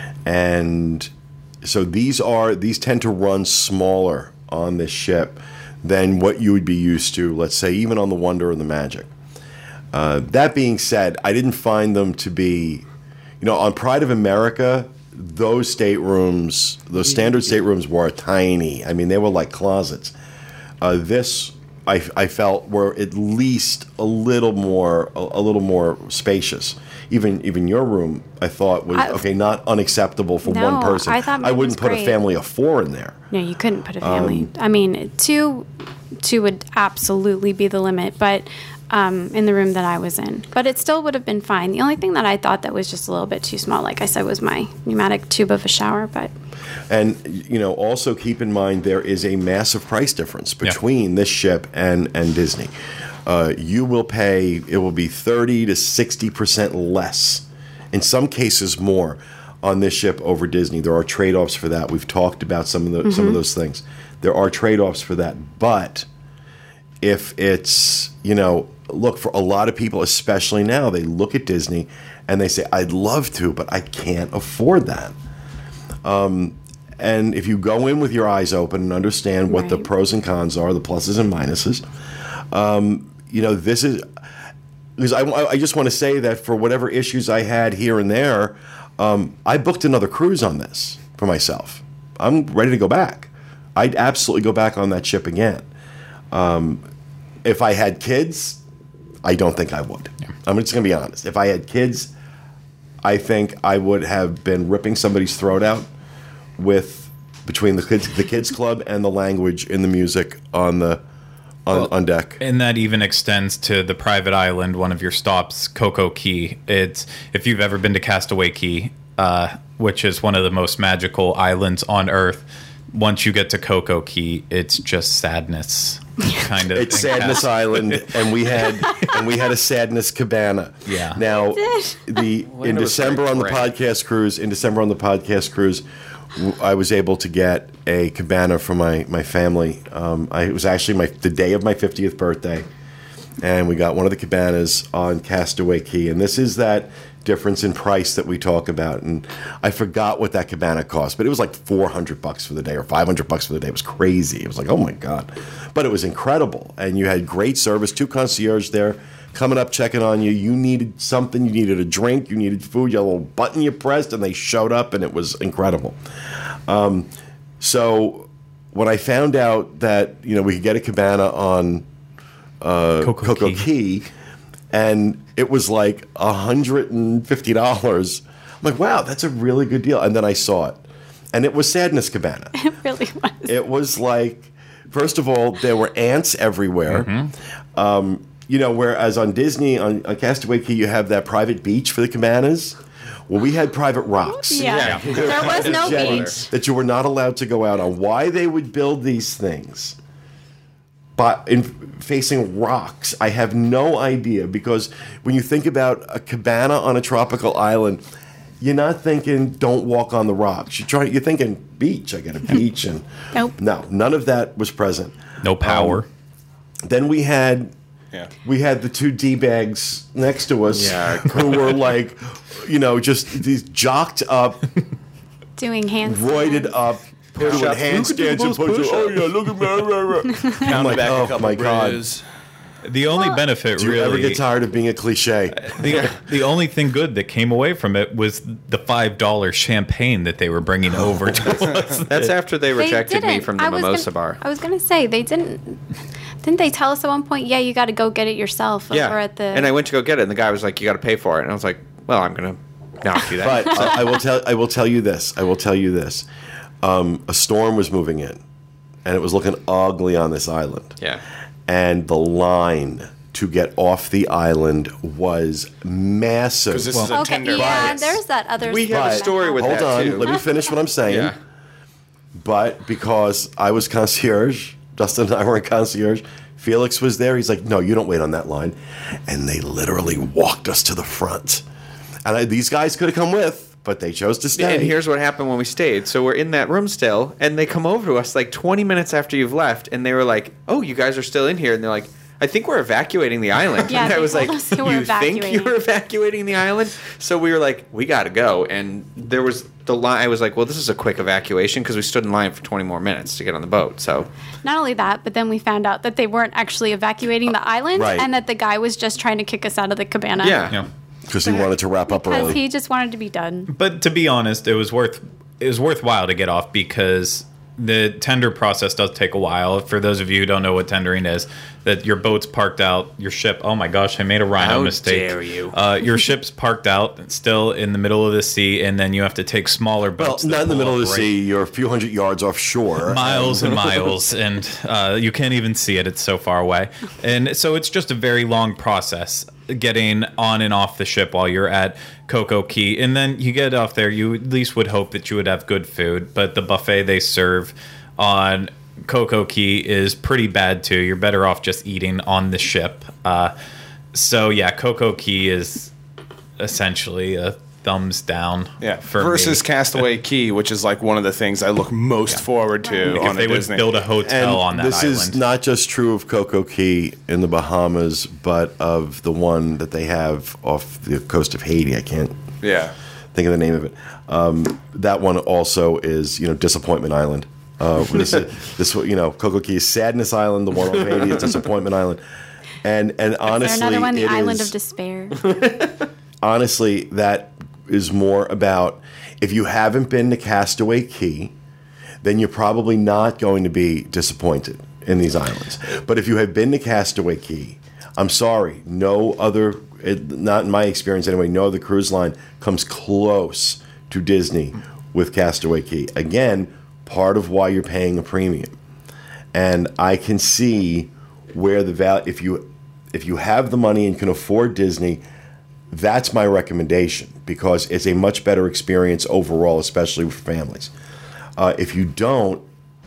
And so these are these tend to run smaller on this ship than what you would be used to, let's say, even on the Wonder and the Magic. Uh, that being said, I didn't find them to be, you know, on Pride of America, those staterooms, those standard staterooms were tiny. I mean, they were like closets. Uh, this, I, I felt, were at least a little more, a, a little more spacious. Even even your room, I thought was I- okay, not unacceptable for No, one person. I thought mine wouldn't was put a great. family of four in there. No, you couldn't Um, put a family. I mean, two two would absolutely be the limit, but um, in the room that I was in. But it still would have been fine. The only thing that I thought that was just a little bit too small, like I said, was my pneumatic tube of a shower. But And, you know, also keep in mind there is a massive price difference between this ship and, and Disney. Uh, you will pay, it will be thirty to sixty percent less, in some cases more, on this ship over Disney. There are trade-offs for that. We've talked about some of the, some of those things. There are trade-offs for that. But if it's, you know, look, for a lot of people, especially now, they look at Disney and they say, I'd love to, but I can't afford that. And if you go in with your eyes open and understand what the Right. pros and cons are, the pluses and minuses, um, you know, this is because I, I just want to say that for whatever issues I had here and there, um, I booked another cruise on this for myself. I'm ready to go back. I'd absolutely go back on that ship again. Um, if I had kids, I don't think I would. I'm just going to be honest. If I had kids, I think I would have been ripping somebody's throat out with between the kids, the kids club and the language in the music on the on, on deck. And that even extends to the private island, one of your stops, Coco Key. It's if you've ever been to Castaway Key, uh, which is one of the most magical islands on Earth. Once you get to Coco Key, it's just sadness, kind of. It's And Sadness Cas- Island, and we had and we had a Sadness Cabana. Yeah. Now, the in it was December very on the great. podcast cruise, in December on the podcast cruise, w- I was able to get a cabana for my my family. Um, I, it was actually my the day of my fiftieth birthday, and we got one of the cabanas on Castaway Key, and this is that difference in price that we talk about. And I forgot what that cabana cost, but it was like four hundred bucks for the day or five hundred bucks for the day. It was crazy. It was like, oh my God. But it was incredible. And you had great service, two concierge there coming up, checking on you. You needed something, you needed a drink, you needed food, you had a little button you pressed, and they showed up, and it was incredible. Um, so when I found out that, you know, we could get a cabana on uh, Coco Coco Key. Key, and it was like one hundred fifty dollars. I'm like, wow, that's a really good deal. And then I saw it, and it was Sadness Cabana. it really was. It was like, first of all, there were ants everywhere. Um, you know, whereas on Disney, on, on Castaway Key, you have that private beach for the cabanas. Well, we had private rocks. Yeah. There was no Jet beach. that you were not allowed to go out on. Why they would build these things, but in facing rocks, I have no idea. Because when you think about a cabana on a tropical island, you're not thinking "don't walk on the rocks." You try. You're thinking beach. I got a beach, and Nope. no, none of that was present. No power. Then we had Yeah. We had the two D-bags next to us Yeah. who were like, you know, just these jocked up, Doing hands. roided up, doing Push-ups. handstands and push-ups. Oh, yeah, look at me. I'm like, Back a oh, couple my God. brews. The only Well- benefit Do you really ever get tired of being a cliche? the, the only thing good that came away from it was the five dollar champagne that they were bringing over to us. That's after they They rejected me didn't. from the I was mimosa gonna, bar. I was gonna say they didn't. Didn't they tell us at one point? Yeah, you got to go get it yourself. Yeah. Over at the. And I went to go get it, and the guy was like, "You got to pay for it." And I was like, "Well, I'm gonna not do that." But uh, I will tell I will tell you this. I will tell you this. Um, a storm was moving in, and it was looking ugly on this island. yeah. And the line to get off the island was massive. Because this is a okay, tender yeah, bias. there's that other. We have a story with Hold that on, too. let me finish what I'm saying. Yeah. But because I was concierge, Dustin and I were in concierge, Felix was there. He's like, no, you don't wait on that line. And they literally walked us to the front. And I, these guys could have come with, but they chose to stay. And here's what happened when we stayed. So we're in that room still, and they come over to us like twenty minutes after you've left, and they were like, "Oh, you guys are still in here," and they're like, "I think we're evacuating the island." Yeah, and I they was told like, us they were "You think evacuating." you're evacuating the island?" So we were like, "We got to go," and there was the line. I was like, "Well, this is a quick evacuation," because we stood in line for twenty more minutes to get on the boat. So Not only that, but then we found out that they weren't actually evacuating the island, Right. and that the guy was just trying to kick us out of the cabana. yeah, Yeah. Because he wanted to wrap up Because early. he just wanted to be done. But to be honest, it was worth it was worthwhile to get off because the tender process does take a while. For those of you who don't know what tendering is, that your boat's parked out, your ship. Oh my gosh, I made a rhino How mistake. dare you. Uh, your ship's parked out, still in the middle of the sea, and then you have to take smaller Well, boats. that not in the pull middle of up the right- sea. You're a few hundred yards offshore. miles and miles, and uh, you can't even see it. It's so far away, and so it's just a very long process getting on and off the ship while you're at Coco Key, and then you get off there. You at least would hope that you would have good food, but the buffet they serve on Coco Key is pretty bad too. You're better off just eating on the ship. Uh, so yeah, Coco Key is essentially a thumbs down. Yeah. for Versus me. Castaway Key, which is like one of the things I look most forward to Like on if they a would Disney. build a And hotel on that this island. is not just true of Coco Key in the Bahamas, but of the one that they have off the coast of Haiti. I can't yeah. think of the name of it. Um, that one also is, you know, Disappointment Island. Uh, this, this, you know, Coco Key is Sadness Island. The one on Haiti is Disappointment Island. And and Is honestly, there another one? The it Island is- of Despair. honestly, that is more about if you haven't been to Castaway Key, then you're probably not going to be disappointed in these islands. But if you have been to Castaway Key, I'm sorry, no other, it, not in my experience anyway, no other cruise line comes close to Disney with Castaway Key. Again, part of why you're paying a premium. And I can see where the value, if you if you have the money and can afford Disney, that's my recommendation because it's a much better experience overall, especially for families. Uh, if you don't,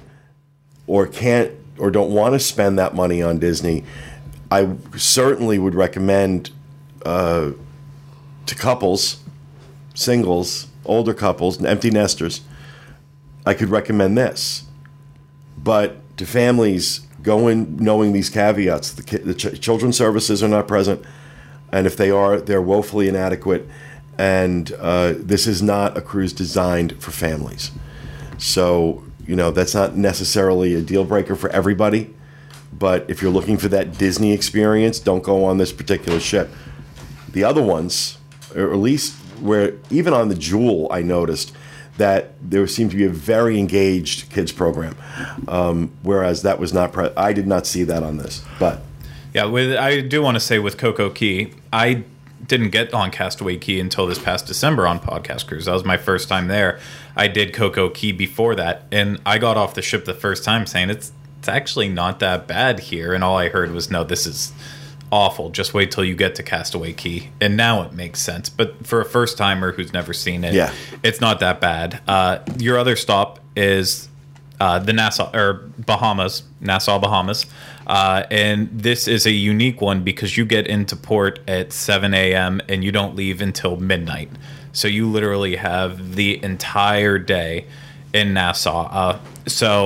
or can't, or don't want to spend that money on Disney, I certainly would recommend uh, to couples, singles, older couples, empty nesters, I could recommend this. But to families, go in knowing these caveats. The, ki- the ch- children's services are not present, and if they are, they're woefully inadequate. And uh, this is not a cruise designed for families. So, you know, that's not necessarily a deal breaker for everybody. But if you're looking for that Disney experience, don't go on this particular ship. The other ones, or at least where, even on the Jewel, I noticed that there seemed to be a very engaged kids program, um, whereas that was not. Pre- I did not see that on this, but Yeah, with I do want to say with Coco Key, I didn't get on Castaway Key until this past December on Podcast Cruise. That was my first time there. I did Coco Key before that, and I got off the ship the first time saying it's it's actually not that bad here, and all I heard was, no, this is awful. Just wait till you get to Castaway Key. And now it makes sense. But for a first timer who's never seen it, Yeah. it's not that bad. Uh, your other stop is uh, the Nassau or Bahamas, Nassau, Bahamas. Uh, and this is a unique one because you get into port at seven a.m. and you don't leave until midnight. So you literally have the entire day in Nassau. Uh, so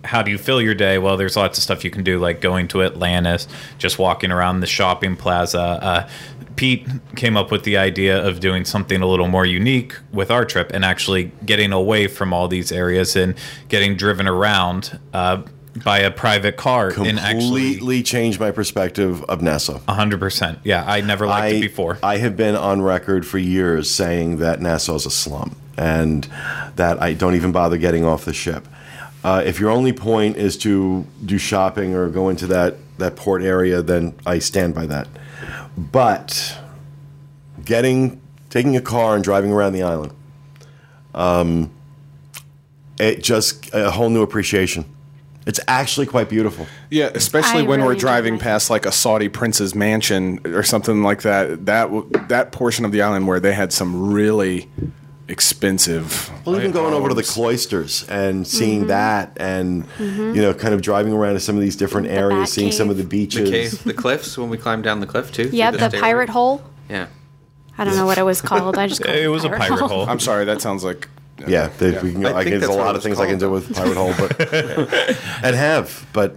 how do you fill your day? Well, there's lots of stuff you can do, like going to Atlantis, just walking around the shopping plaza. Uh, Pete came up with the idea of doing something a little more unique with our trip and actually getting away from all these areas and getting driven around uh, by a private car. And actually, Completely changed my perspective of Nassau. one hundred percent. Yeah, I never liked I, it before. I have been on record for years saying that Nassau is a slum and that I don't even bother getting off the ship. Uh, if your only point is to do shopping or go into that, that port area, then I stand by that. But getting, taking a car and driving around the island, um, it just a whole new appreciation. It's actually quite beautiful. Yeah, especially I when really we're enjoyed driving myself. past like a Saudi prince's mansion or something like that. That w- that portion of the island where they had some really expensive. Well, even going over to the homes. cloisters and seeing Mm-hmm. that, and you know, kind of driving around to some of these different The areas, Bat seeing some of the Cave. beaches. The cave, the cliffs, when we climbed down the cliff too. Yeah, through the stairway. pirate hole. Yeah. I don't know what it was called. I just called It was a pirate hole. I'm sorry, that sounds like. Yeah, they, we can go, I I think can, there's that's a what lot it of was things I can do called. with Pirate Hole, but and have, but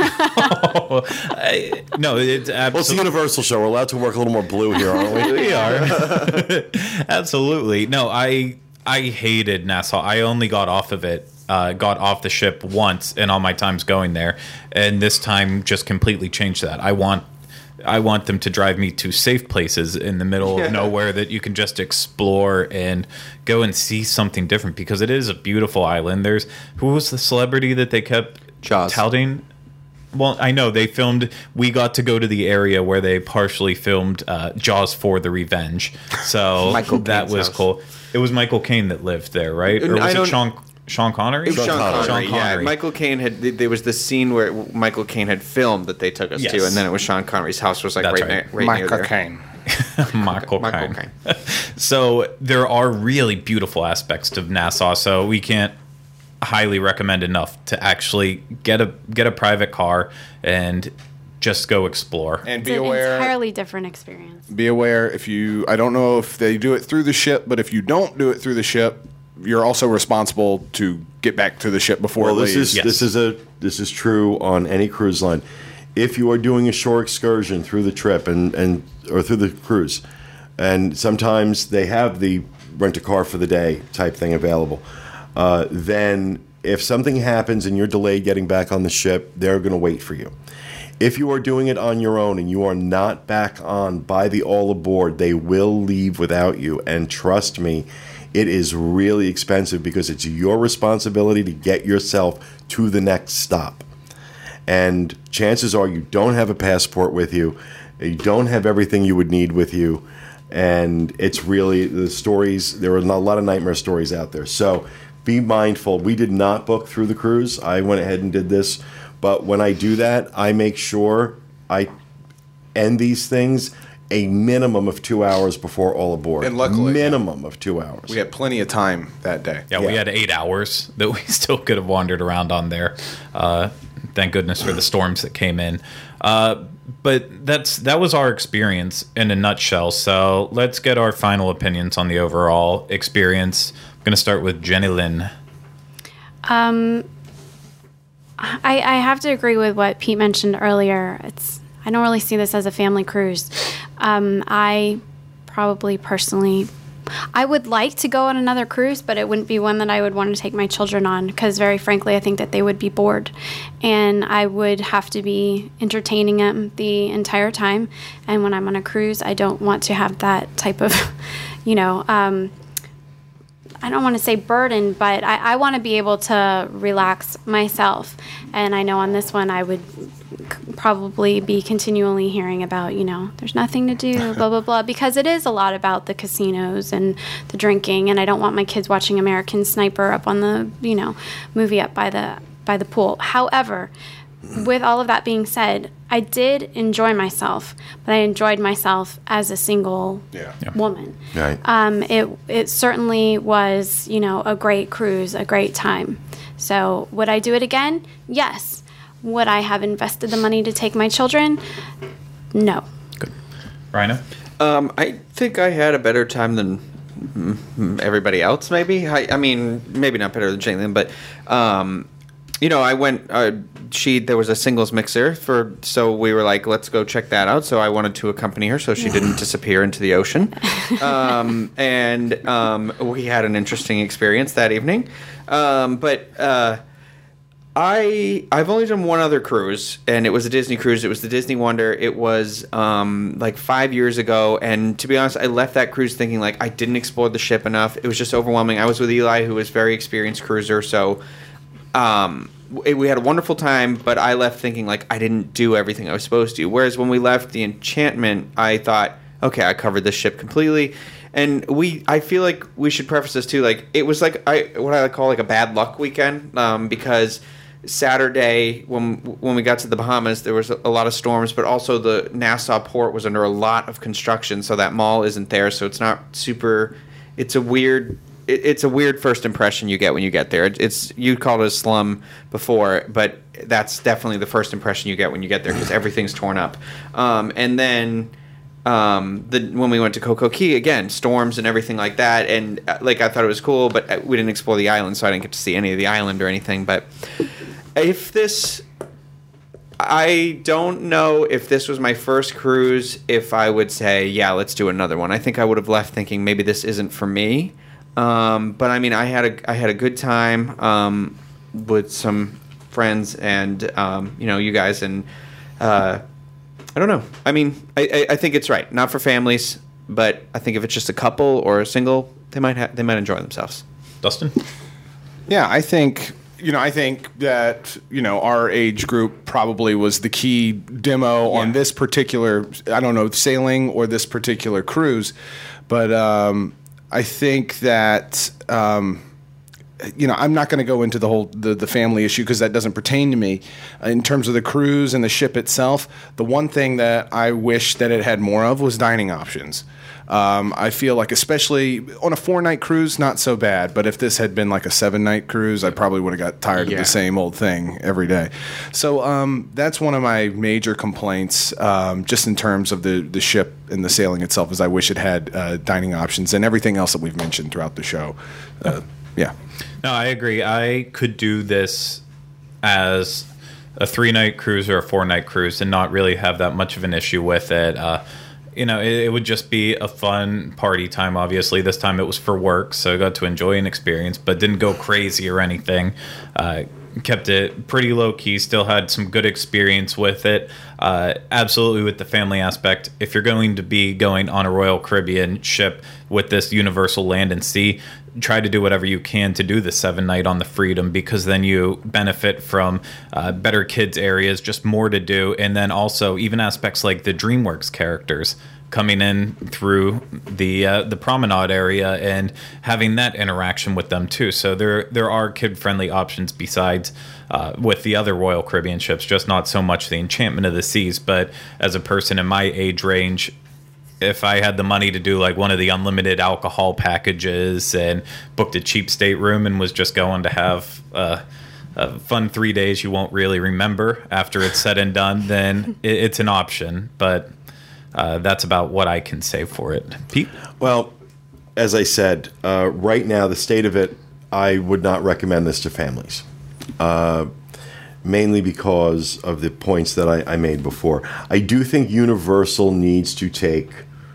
I- no, it's well, it's a absolutely. Universal show. We're allowed to work a little more blue here, aren't we? We are. Absolutely. No, I I hated Nassau. I only got off of it, uh, got off the ship once in all my times going there, and this time just completely changed that. I want I want them to drive me to safe places in the middle Yeah. of nowhere that you can just explore and go and see something different, because it is a beautiful island. There's who was the celebrity that they kept Jaws. touting? Well, I know they filmed. We got to go to the area where they partially filmed uh, Jaws for the Revenge, so Michael that Caine's was house. cool. It was Michael Caine that lived there, right? Or I was don't- it Sean Sean Connery? It was Sean, Connery. Connery. Sean Yeah, Connery. Michael Caine had. There was this scene where Michael Caine had filmed that they took us Yes. to, and then it was Sean Connery's house was like That's right, right. ne- right near there. Caine. Michael, Michael Caine. Caine. So there are really beautiful aspects to Nassau. So we can't highly recommend enough to actually get a get a private car and just go explore. And It's be an aware. entirely different experience. Be aware if you. I don't know if they do it through the ship, but if you don't do it through the ship, you're also responsible to get back to the ship before Well, it this leaves. is Yes. this is a this is true on any cruise line. If you are doing a shore excursion through the trip and, and or through the cruise, and sometimes they have the rent a car for the day type thing available, uh, then if something happens and you're delayed getting back on the ship, they're going to wait for you. If you are doing it on your own and you are not back on by the all aboard, they will leave without you. And trust me, it is really expensive because it's your responsibility to get yourself to the next stop. And chances are you don't have a passport with you. You don't have everything you would need with you. And it's really the stories, there are a lot of nightmare stories out there. So be mindful. We did not book through the cruise. I went ahead and did this. But when I do that, I make sure I end these things a minimum of two hours before all aboard. And luckily- minimum of two hours. We had plenty of time that day. Yeah, we Yeah. had eight hours that we still could have wandered around on there. Uh, thank goodness for the storms that came in. Uh, but that's that was our experience in a nutshell. So let's get our final opinions on the overall experience. I'm going to start with Jenny Lynn. I, I have to agree with what Pete mentioned earlier. It's I don't really see this as a family cruise. Um, I probably personally, I would like to go on another cruise, but it wouldn't be one that I would want to take my children on because, very frankly, I think that they would be bored, and I would have to be entertaining them the entire time. And when I'm on a cruise, I don't want to have that type of, you know. Um, I don't want to say burden, but I, I want to be able to relax myself. And I know on this one, I would c- probably be continually hearing about, you know, there's nothing to do, blah, blah, blah, because it is a lot about the casinos and the drinking. And I don't want my kids watching American Sniper up on the, you know, movie up by the by the pool. However, with all of that being said, I did enjoy myself, but I enjoyed myself as a single Yeah. woman. Right. Um, it it certainly was, you know, a great cruise, a great time. So would I do it again? Yes. Would I have invested the money to take my children? No. Rhino? Um, I think I had a better time than mm, everybody else. Maybe I, I mean, maybe not better than Jalen, but um, you know, I went. Uh, she there was a singles mixer for, so we were like, let's go check that out. So I wanted to accompany her, so she didn't disappear into the ocean. Um, and um, we had an interesting experience that evening. Um, but uh, I I've only done one other cruise, and it was a Disney cruise. It was the Disney Wonder. It was um, like five years ago, and to be honest, I left that cruise thinking like I didn't explore the ship enough. It was just overwhelming. I was with Eli, who was a very experienced cruiser, so. Um, we had a wonderful time, but I left thinking like I didn't do everything I was supposed to. Whereas when we left the Enchantment, I thought, okay, I covered this ship completely. And we, I feel like we should preface this too. Like it was like I what I call like a bad luck weekend, um, because Saturday when when we got to the Bahamas, there was a lot of storms, but also the Nassau port was under a lot of construction, so that mall isn't there, so it's not super. It's a weird. It's a weird first impression you get when you get there. It's you called it a slum before, but that's definitely the first impression you get when you get there because everything's torn up. Um, and then um, the when we went to Coco Key again, storms and everything like that. And uh, like I thought it was cool, but we didn't explore the island, so I didn't get to see any of the island or anything. But if this, I don't know if this was my first cruise, if I would say, yeah, let's do another one. I think I would have left thinking maybe this isn't for me. Um, but I mean, I had a I had a good time um, with some friends and um, you know you guys and uh, I don't know. I mean, I, I, I think it's right, not for families, but I think if it's just a couple or a single, they might ha- they might enjoy themselves. Dustin? Yeah, I think you know I think that you know our age group probably was the key demo Yeah. on this particular I don't know sailing or this particular cruise, but. Um, I think that um, you know I'm not going to go into the whole the, the family issue because that doesn't pertain to me. In terms of the cruise and the ship itself, the one thing that I wish that it had more of was dining options. Um, I feel like, especially on a four-night cruise, not so bad. But if this had been like a seven-night cruise, I probably would have got tired Yeah. of the same old thing every day. So um, that's one of my major complaints, um, just in terms of the, the ship and the sailing itself, is I wish it had uh, dining options and everything else that we've mentioned throughout the show. Uh, yeah. No, I agree. I could do this as a three-night cruise or a four-night cruise and not really have that much of an issue with it. Uh, you know, it, it would just be a fun party time, obviously. This time it was for work, so I got to enjoy an experience, but didn't go crazy or anything. Uh, kept it pretty low-key, still had some good experience with it. Uh, absolutely with the family aspect. If you're going to be going on a Royal Caribbean ship with this Universal Land and Sea, try to do whatever you can to do the seven night on the Freedom, because then you benefit from uh, better kids areas, just more to do, and then also even aspects like the DreamWorks characters coming in through the uh, the promenade area and having that interaction with them too. So there there are kid friendly options besides uh, with the other Royal Caribbean ships, just not so much the Enchantment of the Seas. But as a person in my age range, if I had the money to do like one of the unlimited alcohol packages and booked a cheap stateroom and was just going to have uh, a fun three days you won't really remember after it's said and done, then it, it's an option. But uh, that's about what I can say for it. Pete? Well, as I said, uh, right now, the state of it, I would not recommend this to families. Uh, mainly because of the points that I, I made before. I do think Universal needs to take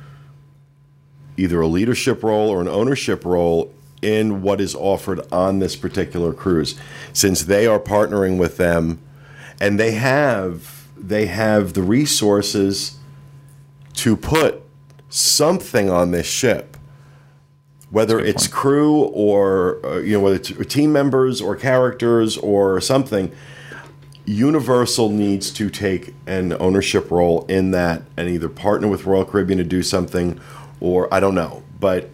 either a leadership role or an ownership role in what is offered on this particular cruise, since they are partnering with them and they have they have the resources to put something on this ship, whether it's point. crew or uh, you know whether it's team members or characters or something. Universal needs to take an ownership role in that and either partner with Royal Caribbean to do something, or I don't know, but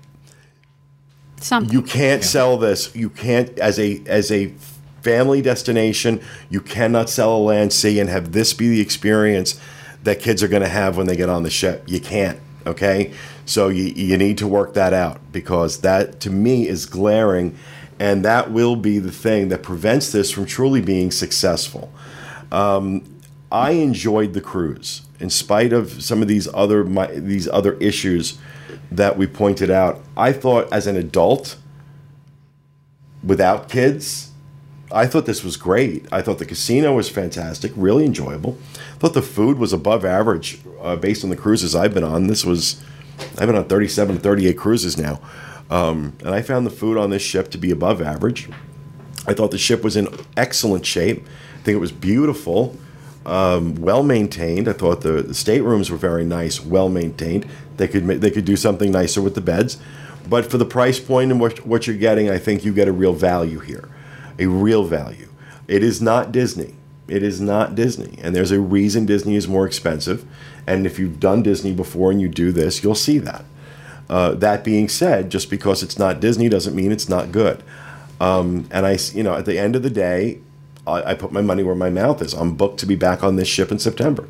Something. you can't sell this. You can't as a as a family destination. You cannot sell a land sea and have this be the experience that kids are going to have when they get on the ship. You can't. Okay, so you you need to work that out, because that to me is glaring. And that will be the thing that prevents this from truly being successful. Um, I enjoyed the cruise, in spite of some of these other my, these other issues that we pointed out. I thought, as an adult, without kids, I thought this was great. I thought the casino was fantastic, really enjoyable. I thought the food was above average uh, based on the cruises I've been on. This was, I've been on thirty-seven, thirty-eight cruises now. Um, and I found the food on this ship to be above average. I thought the ship was in excellent shape. I think it was beautiful, um, well maintained. I thought the, the staterooms were very nice, well maintained. They could ma- they could do something nicer with the beds. But for the price point and what, what you're getting, I think you get a real value here. A real value. It is not Disney. It is not Disney. And there's a reason Disney is more expensive. And if you've done Disney before and you do this, you'll see that. Uh, that being said, just because it's not Disney doesn't mean it's not good. Um, and I, you know, at the end of the day, I, I put my money where my mouth is. I'm booked to be back on this ship in September.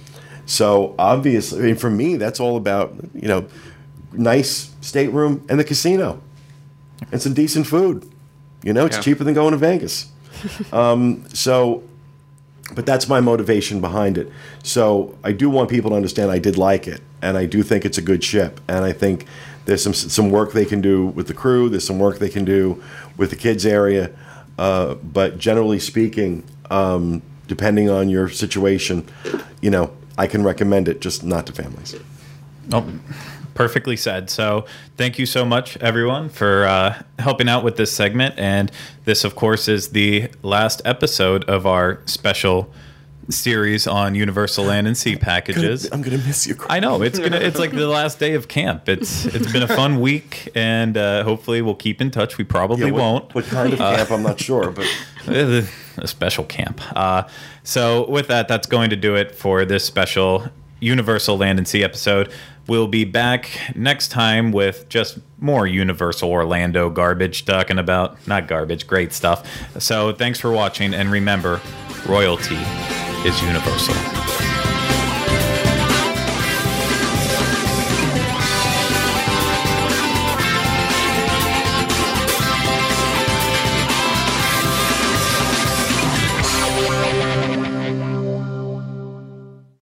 So obviously, I mean, for me, that's all about, you know, nice stateroom and the casino and some decent food. You know, it's Yeah. cheaper than going to Vegas. um, so, but that's my motivation behind it. So I do want people to understand I did like it, and I do think it's a good ship, and I think there's some some work they can do with the crew. There's some work they can do with the kids area. Uh, but generally speaking, um, depending on your situation, you know, I can recommend it, just not to families. Oh, perfectly said. So thank you so much, everyone, for uh, helping out with this segment. And this, of course, is the last episode of our special series on Universal Land and Sea packages. I'm gonna miss you, Chris. I know it's gonna. It's like the last day of camp. It's it's been a fun week, and uh, hopefully we'll keep in touch. We probably Yeah, what, won't. What kind of camp? I'm not sure, but A special camp. Uh, so with that, that's going to do it for this special Universal Land and Sea episode. We'll be back next time with just more Universal Orlando garbage, talking about, not garbage, great stuff. So thanks for watching, and remember, royalty is universal.